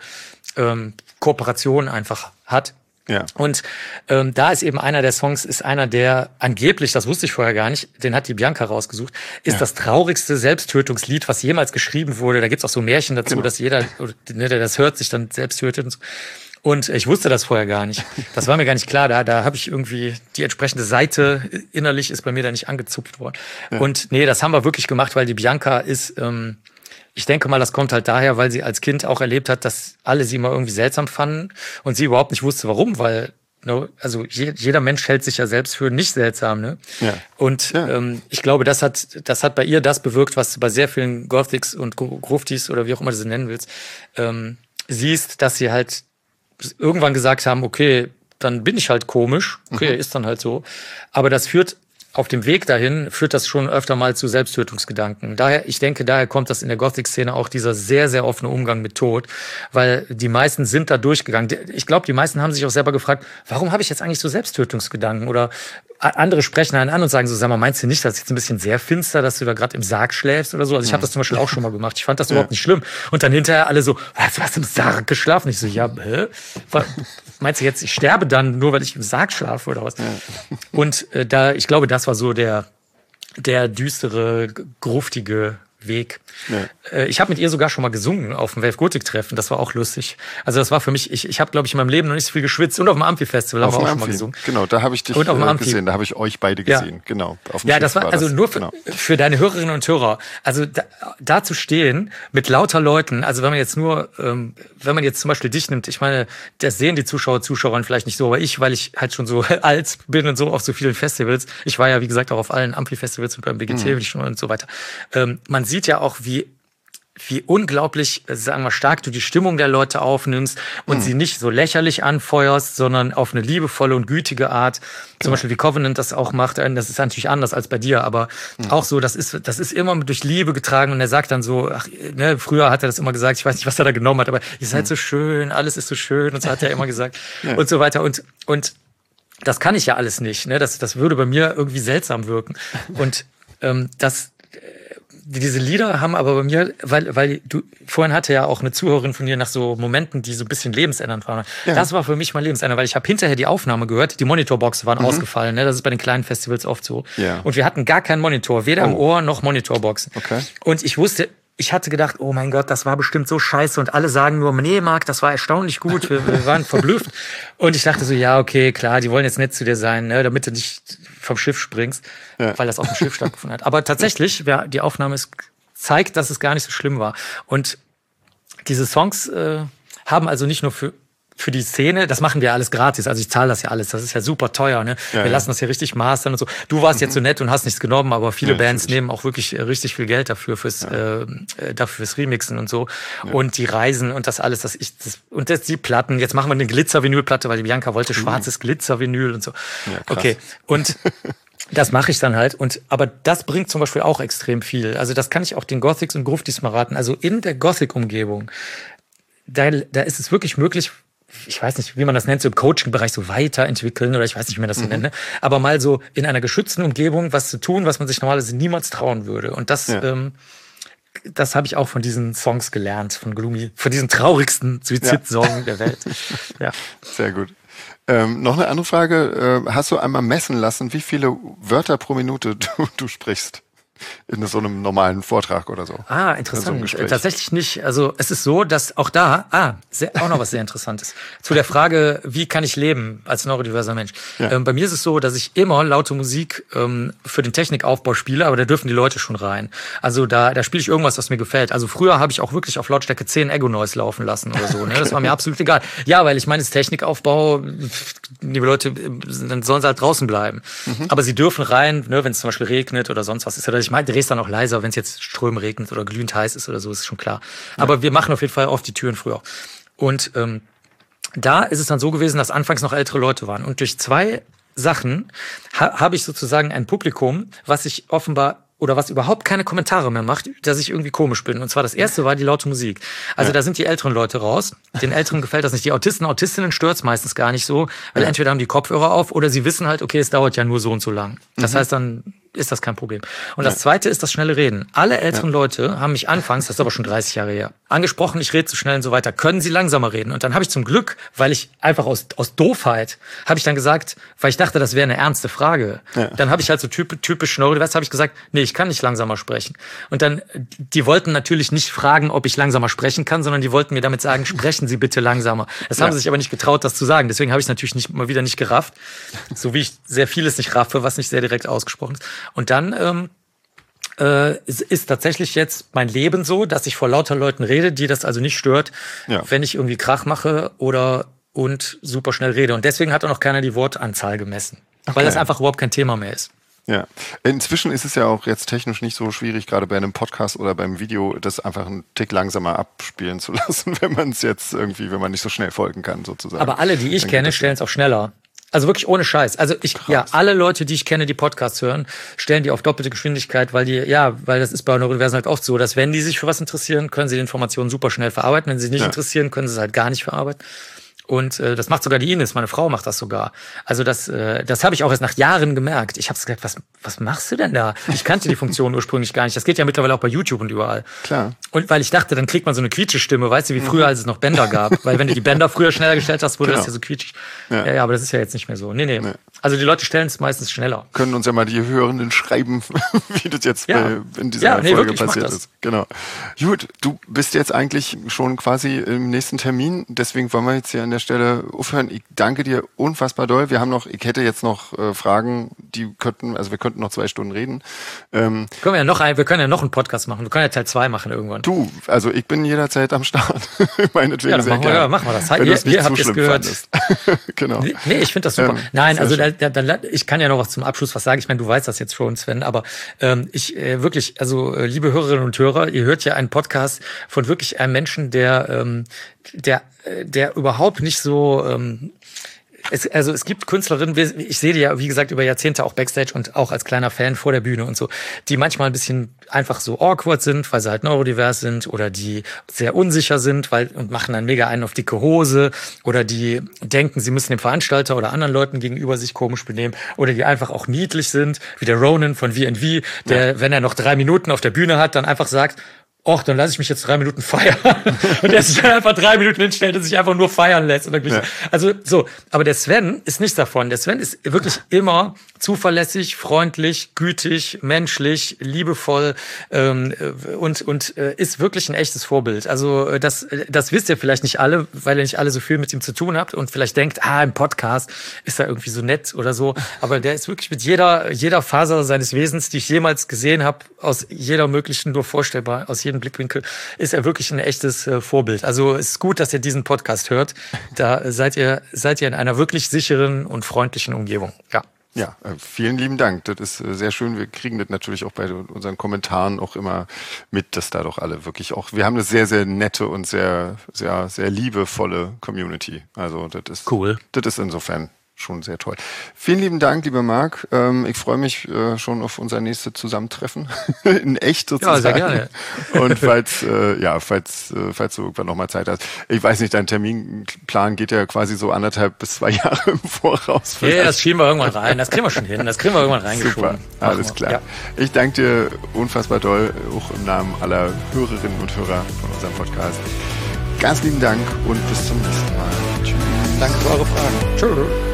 Kooperation einfach hat. Ja. Und da ist eben einer der Songs, ist einer der angeblich, das wusste ich vorher gar nicht, den hat die Bianca rausgesucht, ist das traurigste Selbsttötungslied, was jemals geschrieben wurde. Da gibt's auch so Märchen dazu, dass jeder, der das hört, sich dann selbst tötet und so. Und ich wusste das vorher gar nicht. Das war mir gar nicht klar. Da habe ich irgendwie die entsprechende Seite innerlich ist bei mir da nicht angezupft worden. Ja. Und nee, das haben wir wirklich gemacht, weil die Bianca ist, ich denke mal, das kommt halt daher, weil sie als Kind auch erlebt hat, dass alle sie mal irgendwie seltsam fanden und sie überhaupt nicht wusste, warum, weil also jeder Mensch hält sich ja selbst für nicht seltsam, ne? Ja. Und ich glaube, das hat bei ihr das bewirkt, was du bei sehr vielen Gothics und Gruftis oder wie auch immer du sie nennen willst, siehst, dass sie halt irgendwann gesagt haben, okay, dann bin ich halt komisch, okay, ist dann halt so. Aber das führt auf dem Weg dahin, führt das schon öfter mal zu Selbsttötungsgedanken. Ich denke, daher kommt das in der Gothic-Szene auch dieser sehr, sehr offene Umgang mit Tod, weil die meisten sind da durchgegangen. Ich glaube, die meisten haben sich auch selber gefragt, warum habe ich jetzt eigentlich so Selbsttötungsgedanken? Oder andere sprechen einen an und sagen so, sag mal, meinst du nicht, das ist jetzt ein bisschen sehr finster, dass du da gerade im Sarg schläfst oder so? Also ich habe das zum Beispiel auch schon mal gemacht. Ich fand das überhaupt nicht schlimm. Und dann hinterher alle so, du hast im Sarg geschlafen. Ich so, ja, meinst du jetzt, ich sterbe dann, nur weil ich im Sarg schlafe oder was? Ja. Und ich glaube, das war so der düstere, gruftige Weg. Ja. Ich habe mit ihr sogar schon mal gesungen auf dem Wave-Gotik-Treffen. Das war auch lustig. Also das war für mich, ich habe, glaube ich, in meinem Leben noch nicht so viel geschwitzt. Und auf dem Amphi-Festival haben wir auch schon mal gesungen. Genau, da habe ich dich gesehen. Da habe ich euch beide gesehen. Ja. Genau. Das war also nur für deine Hörerinnen und Hörer. Also da zu stehen mit lauter Leuten, also wenn man jetzt zum Beispiel dich nimmt, ich meine, das sehen die Zuschauerinnen vielleicht nicht so, aber weil ich halt schon so alt bin und so auf so vielen Festivals. Ich war ja, wie gesagt, auch auf allen Amphi-Festivals und beim BGT und so weiter. Man sieht ja auch, wie wie unglaublich, sagen wir, stark du die Stimmung der Leute aufnimmst und sie nicht so lächerlich anfeuerst, sondern auf eine liebevolle und gütige Art. Zum Beispiel wie Covenant das auch macht. Das ist natürlich anders als bei dir, aber auch so, das ist immer durch Liebe getragen. Und er sagt dann so, ach, ne, früher hat er das immer gesagt, ich weiß nicht, was er da genommen hat, aber ihr seid so schön, alles ist so schön und so hat er immer gesagt und so weiter. Und das kann ich ja alles nicht. Ne? Das würde bei mir irgendwie seltsam wirken. Und diese Lieder haben aber bei mir, weil du vorhin hatte ja auch eine Zuhörerin von dir nach so Momenten, die so ein bisschen lebensändernd waren. Ja. Das war für mich mal lebensändernd, weil ich habe hinterher die Aufnahme gehört, die Monitorboxen waren ausgefallen. Ne? Das ist bei den kleinen Festivals oft so. Ja. Und wir hatten gar keinen Monitor, weder im Ohr noch Monitorboxen. Okay. Und ich hatte gedacht, oh mein Gott, das war bestimmt so scheiße und alle sagen nur, nee, Marc, das war erstaunlich gut, wir waren verblüfft. Und ich dachte so, ja, okay, klar, die wollen jetzt nett zu dir sein, ne, damit du nicht vom Schiff springst, weil das auf dem Schiff stattgefunden hat. Aber tatsächlich, die Aufnahme zeigt, dass es gar nicht so schlimm war. Und diese Songs haben also nicht nur für die Szene, das machen wir alles gratis, also ich zahle das ja alles, das ist ja super teuer, ne? Wir lassen das ja richtig mastern und so. Du warst jetzt so nett und hast nichts genommen, aber viele Bands nehmen auch wirklich richtig viel Geld dafür fürs Remixen und so und die Reisen und das alles, die Platten, jetzt machen wir eine Glitzer-Vinyl-Platte, weil die Bianca wollte schwarzes Glitzer-Vinyl und so. Ja, okay, und das mache ich dann halt. Aber das bringt zum Beispiel auch extrem viel. Also das kann ich auch den Gothics und Gruftis mal raten. Also in der Gothic-Umgebung, da ist es wirklich möglich, ich weiß nicht, wie man das nennt, so im Coaching-Bereich so weiterentwickeln oder ich weiß nicht, wie man das so nennt, ne? Aber mal so in einer geschützten Umgebung was zu tun, was man sich normalerweise niemals trauen würde. Und das habe ich auch von diesen Songs gelernt, von Gloomy, von diesem traurigsten Suizid-Song der Welt. Ja. Sehr gut. Noch eine andere Frage. Hast du einmal messen lassen, wie viele Wörter pro Minute du sprichst? In so einem normalen Vortrag oder so. Ah, interessant. So tatsächlich nicht. Also es ist so, dass auch da, auch noch was sehr Interessantes. Zu der Frage, wie kann ich leben als neurodiverser Mensch? Ja. Bei mir ist es so, dass ich immer laute Musik für den Technikaufbau spiele, aber da dürfen die Leute schon rein. Also da spiele ich irgendwas, was mir gefällt. Also früher habe ich auch wirklich auf Lautstärke 10 Ego-Noise laufen lassen oder so. Ne? Das war mir absolut egal. Ja, weil ich meine, das Technikaufbau, die Leute, dann sollen sie halt draußen bleiben. Aber sie dürfen rein, ne, wenn es zum Beispiel regnet oder sonst was ist. Oder ich meine, drehst dann auch leiser, wenn es jetzt strömend regnet oder glühend heiß ist oder so, ist schon klar. Aber wir machen auf jeden Fall oft die Türen früher. Und da ist es dann so gewesen, dass anfangs noch ältere Leute waren. Und durch 2 Sachen habe ich sozusagen ein Publikum, was sich offenbar oder was überhaupt keine Kommentare mehr macht, dass ich irgendwie komisch bin. Und zwar das erste war die laute Musik. Also da sind die älteren Leute raus. Den Älteren gefällt das nicht. Die Autistinnen stört es meistens gar nicht so, weil entweder haben die Kopfhörer auf oder sie wissen halt, okay, es dauert ja nur so und so lang. Das heißt, dann ist das kein Problem. Und das Zweite ist das schnelle Reden. Alle älteren Leute haben mich anfangs, das ist aber schon 30 Jahre her, angesprochen, ich rede zu schnell und so weiter. Können Sie langsamer reden? Und dann habe ich zum Glück, weil ich einfach aus Doofheit, habe ich dann gesagt, weil ich dachte, das wäre eine ernste Frage. Ja. Dann habe ich halt so typisch neurodiverse, habe ich gesagt, nee, ich kann nicht langsamer sprechen. Und dann, die wollten natürlich nicht fragen, ob ich langsamer sprechen kann, sondern die wollten mir damit sagen, sprechen Sie bitte langsamer. Das haben sie sich aber nicht getraut, das zu sagen. Deswegen habe ich es natürlich mal wieder nicht gerafft. So wie ich sehr vieles nicht raffe, was nicht sehr direkt ausgesprochen ist. Und dann ist tatsächlich jetzt mein Leben so, dass ich vor lauter Leuten rede, die das also nicht stört, wenn ich irgendwie Krach mache und super schnell rede. Und deswegen hat auch noch keiner die Wortanzahl gemessen, weil das einfach überhaupt kein Thema mehr ist. Ja, inzwischen ist es ja auch jetzt technisch nicht so schwierig, gerade bei einem Podcast oder beim Video, das einfach einen Tick langsamer abspielen zu lassen, wenn man nicht so schnell folgen kann, sozusagen. Aber alle, die ich kenne, stellen es auch schneller. Also wirklich ohne Scheiß. Also alle Leute, die ich kenne, die Podcasts hören, stellen die auf doppelte Geschwindigkeit, weil das ist bei Neurodiversen halt oft so, dass wenn die sich für was interessieren, können sie die Informationen super schnell verarbeiten. Wenn sie sich nicht interessieren, können sie es halt gar nicht verarbeiten. Und das macht sogar die Ines, meine Frau macht das sogar. Also das habe ich auch erst nach Jahren gemerkt. Ich habe gesagt, was machst du denn da? Ich kannte die Funktion ursprünglich gar nicht. Das geht ja mittlerweile auch bei YouTube und überall. Klar. Und weil ich dachte, dann kriegt man so eine Quietsche-Stimme, weißt du, wie früher, als es noch Bänder gab. Weil wenn du die Bänder früher schneller gestellt hast, wurde das ja so quietschig. Ja, aber das ist ja jetzt nicht mehr so. Nee. Also die Leute stellen es meistens schneller. Können uns ja mal die Hörenden schreiben, wie das jetzt in dieser Folge passiert ist. Genau. Gut, du bist jetzt eigentlich schon quasi im nächsten Termin. Deswegen wollen wir jetzt hier in der Stelle aufhören. Ich danke dir unfassbar doll. Ich hätte jetzt noch Fragen, wir könnten noch 2 Stunden reden. Wir können ja noch einen Podcast machen. Wir können ja Teil 2 machen irgendwann. Du, also ich bin jederzeit am Start. Meinetwegen ja, dann machen wir das. Ihr habt es gehört. Genau. Nee, ich finde das super. Nein, also ich kann ja noch was zum Abschluss was sagen. Ich meine, du weißt das jetzt schon, Sven, aber wirklich, also liebe Hörerinnen und Hörer, ihr hört ja einen Podcast von wirklich einem Menschen, der überhaupt nicht so es gibt Künstlerinnen, ich sehe die ja, wie gesagt, über Jahrzehnte auch Backstage und auch als kleiner Fan vor der Bühne und so, die manchmal ein bisschen einfach so awkward sind, weil sie halt neurodivers sind oder die sehr unsicher sind und machen dann mega einen auf dicke Hose oder die denken, sie müssen dem Veranstalter oder anderen Leuten gegenüber sich komisch benehmen oder die einfach auch niedlich sind, wie der Ronan von V&V, der, wenn er noch 3 Minuten auf der Bühne hat, dann einfach sagt, och, dann lasse ich mich jetzt 3 Minuten feiern. Und der sich dann einfach 3 Minuten hinstellt und sich einfach nur feiern lässt. Also so, aber der Sven ist nichts davon. Der Sven ist wirklich immer zuverlässig, freundlich, gütig, menschlich, liebevoll und ist wirklich ein echtes Vorbild. Also das wisst ihr vielleicht nicht alle, weil ihr nicht alle so viel mit ihm zu tun habt und vielleicht denkt, im Podcast ist er irgendwie so nett oder so. Aber der ist wirklich mit jeder Faser seines Wesens, die ich jemals gesehen habe, aus jeder möglichen, nur vorstellbar, aus jedem Blickwinkel, ist er wirklich ein echtes Vorbild. Also es ist gut, dass ihr diesen Podcast hört. Da seid ihr in einer wirklich sicheren und freundlichen Umgebung. Ja. Ja, vielen lieben Dank. Das ist sehr schön. Wir kriegen das natürlich auch bei unseren Kommentaren auch immer mit, dass da doch alle wirklich auch, wir haben eine sehr, sehr nette und sehr, sehr, sehr liebevolle Community. Also das ist cool. Das ist insofern schon sehr toll. Vielen lieben Dank, lieber Marc. Ich freue mich schon auf unser nächstes Zusammentreffen. In echt sozusagen. Ja, sehr gerne. Und falls du irgendwann nochmal Zeit hast. Ich weiß nicht, dein Terminplan geht ja quasi so 1,5 bis 2 Jahre im Voraus. Ja, das schieben wir irgendwann rein. Das kriegen wir schon hin. Das kriegen wir irgendwann reingeschoben. Super, alles klar. Ja. Ich danke dir unfassbar doll, auch im Namen aller Hörerinnen und Hörer von unserem Podcast. Ganz lieben Dank und bis zum nächsten Mal. Tschüss. Danke für eure Fragen. Tschüss.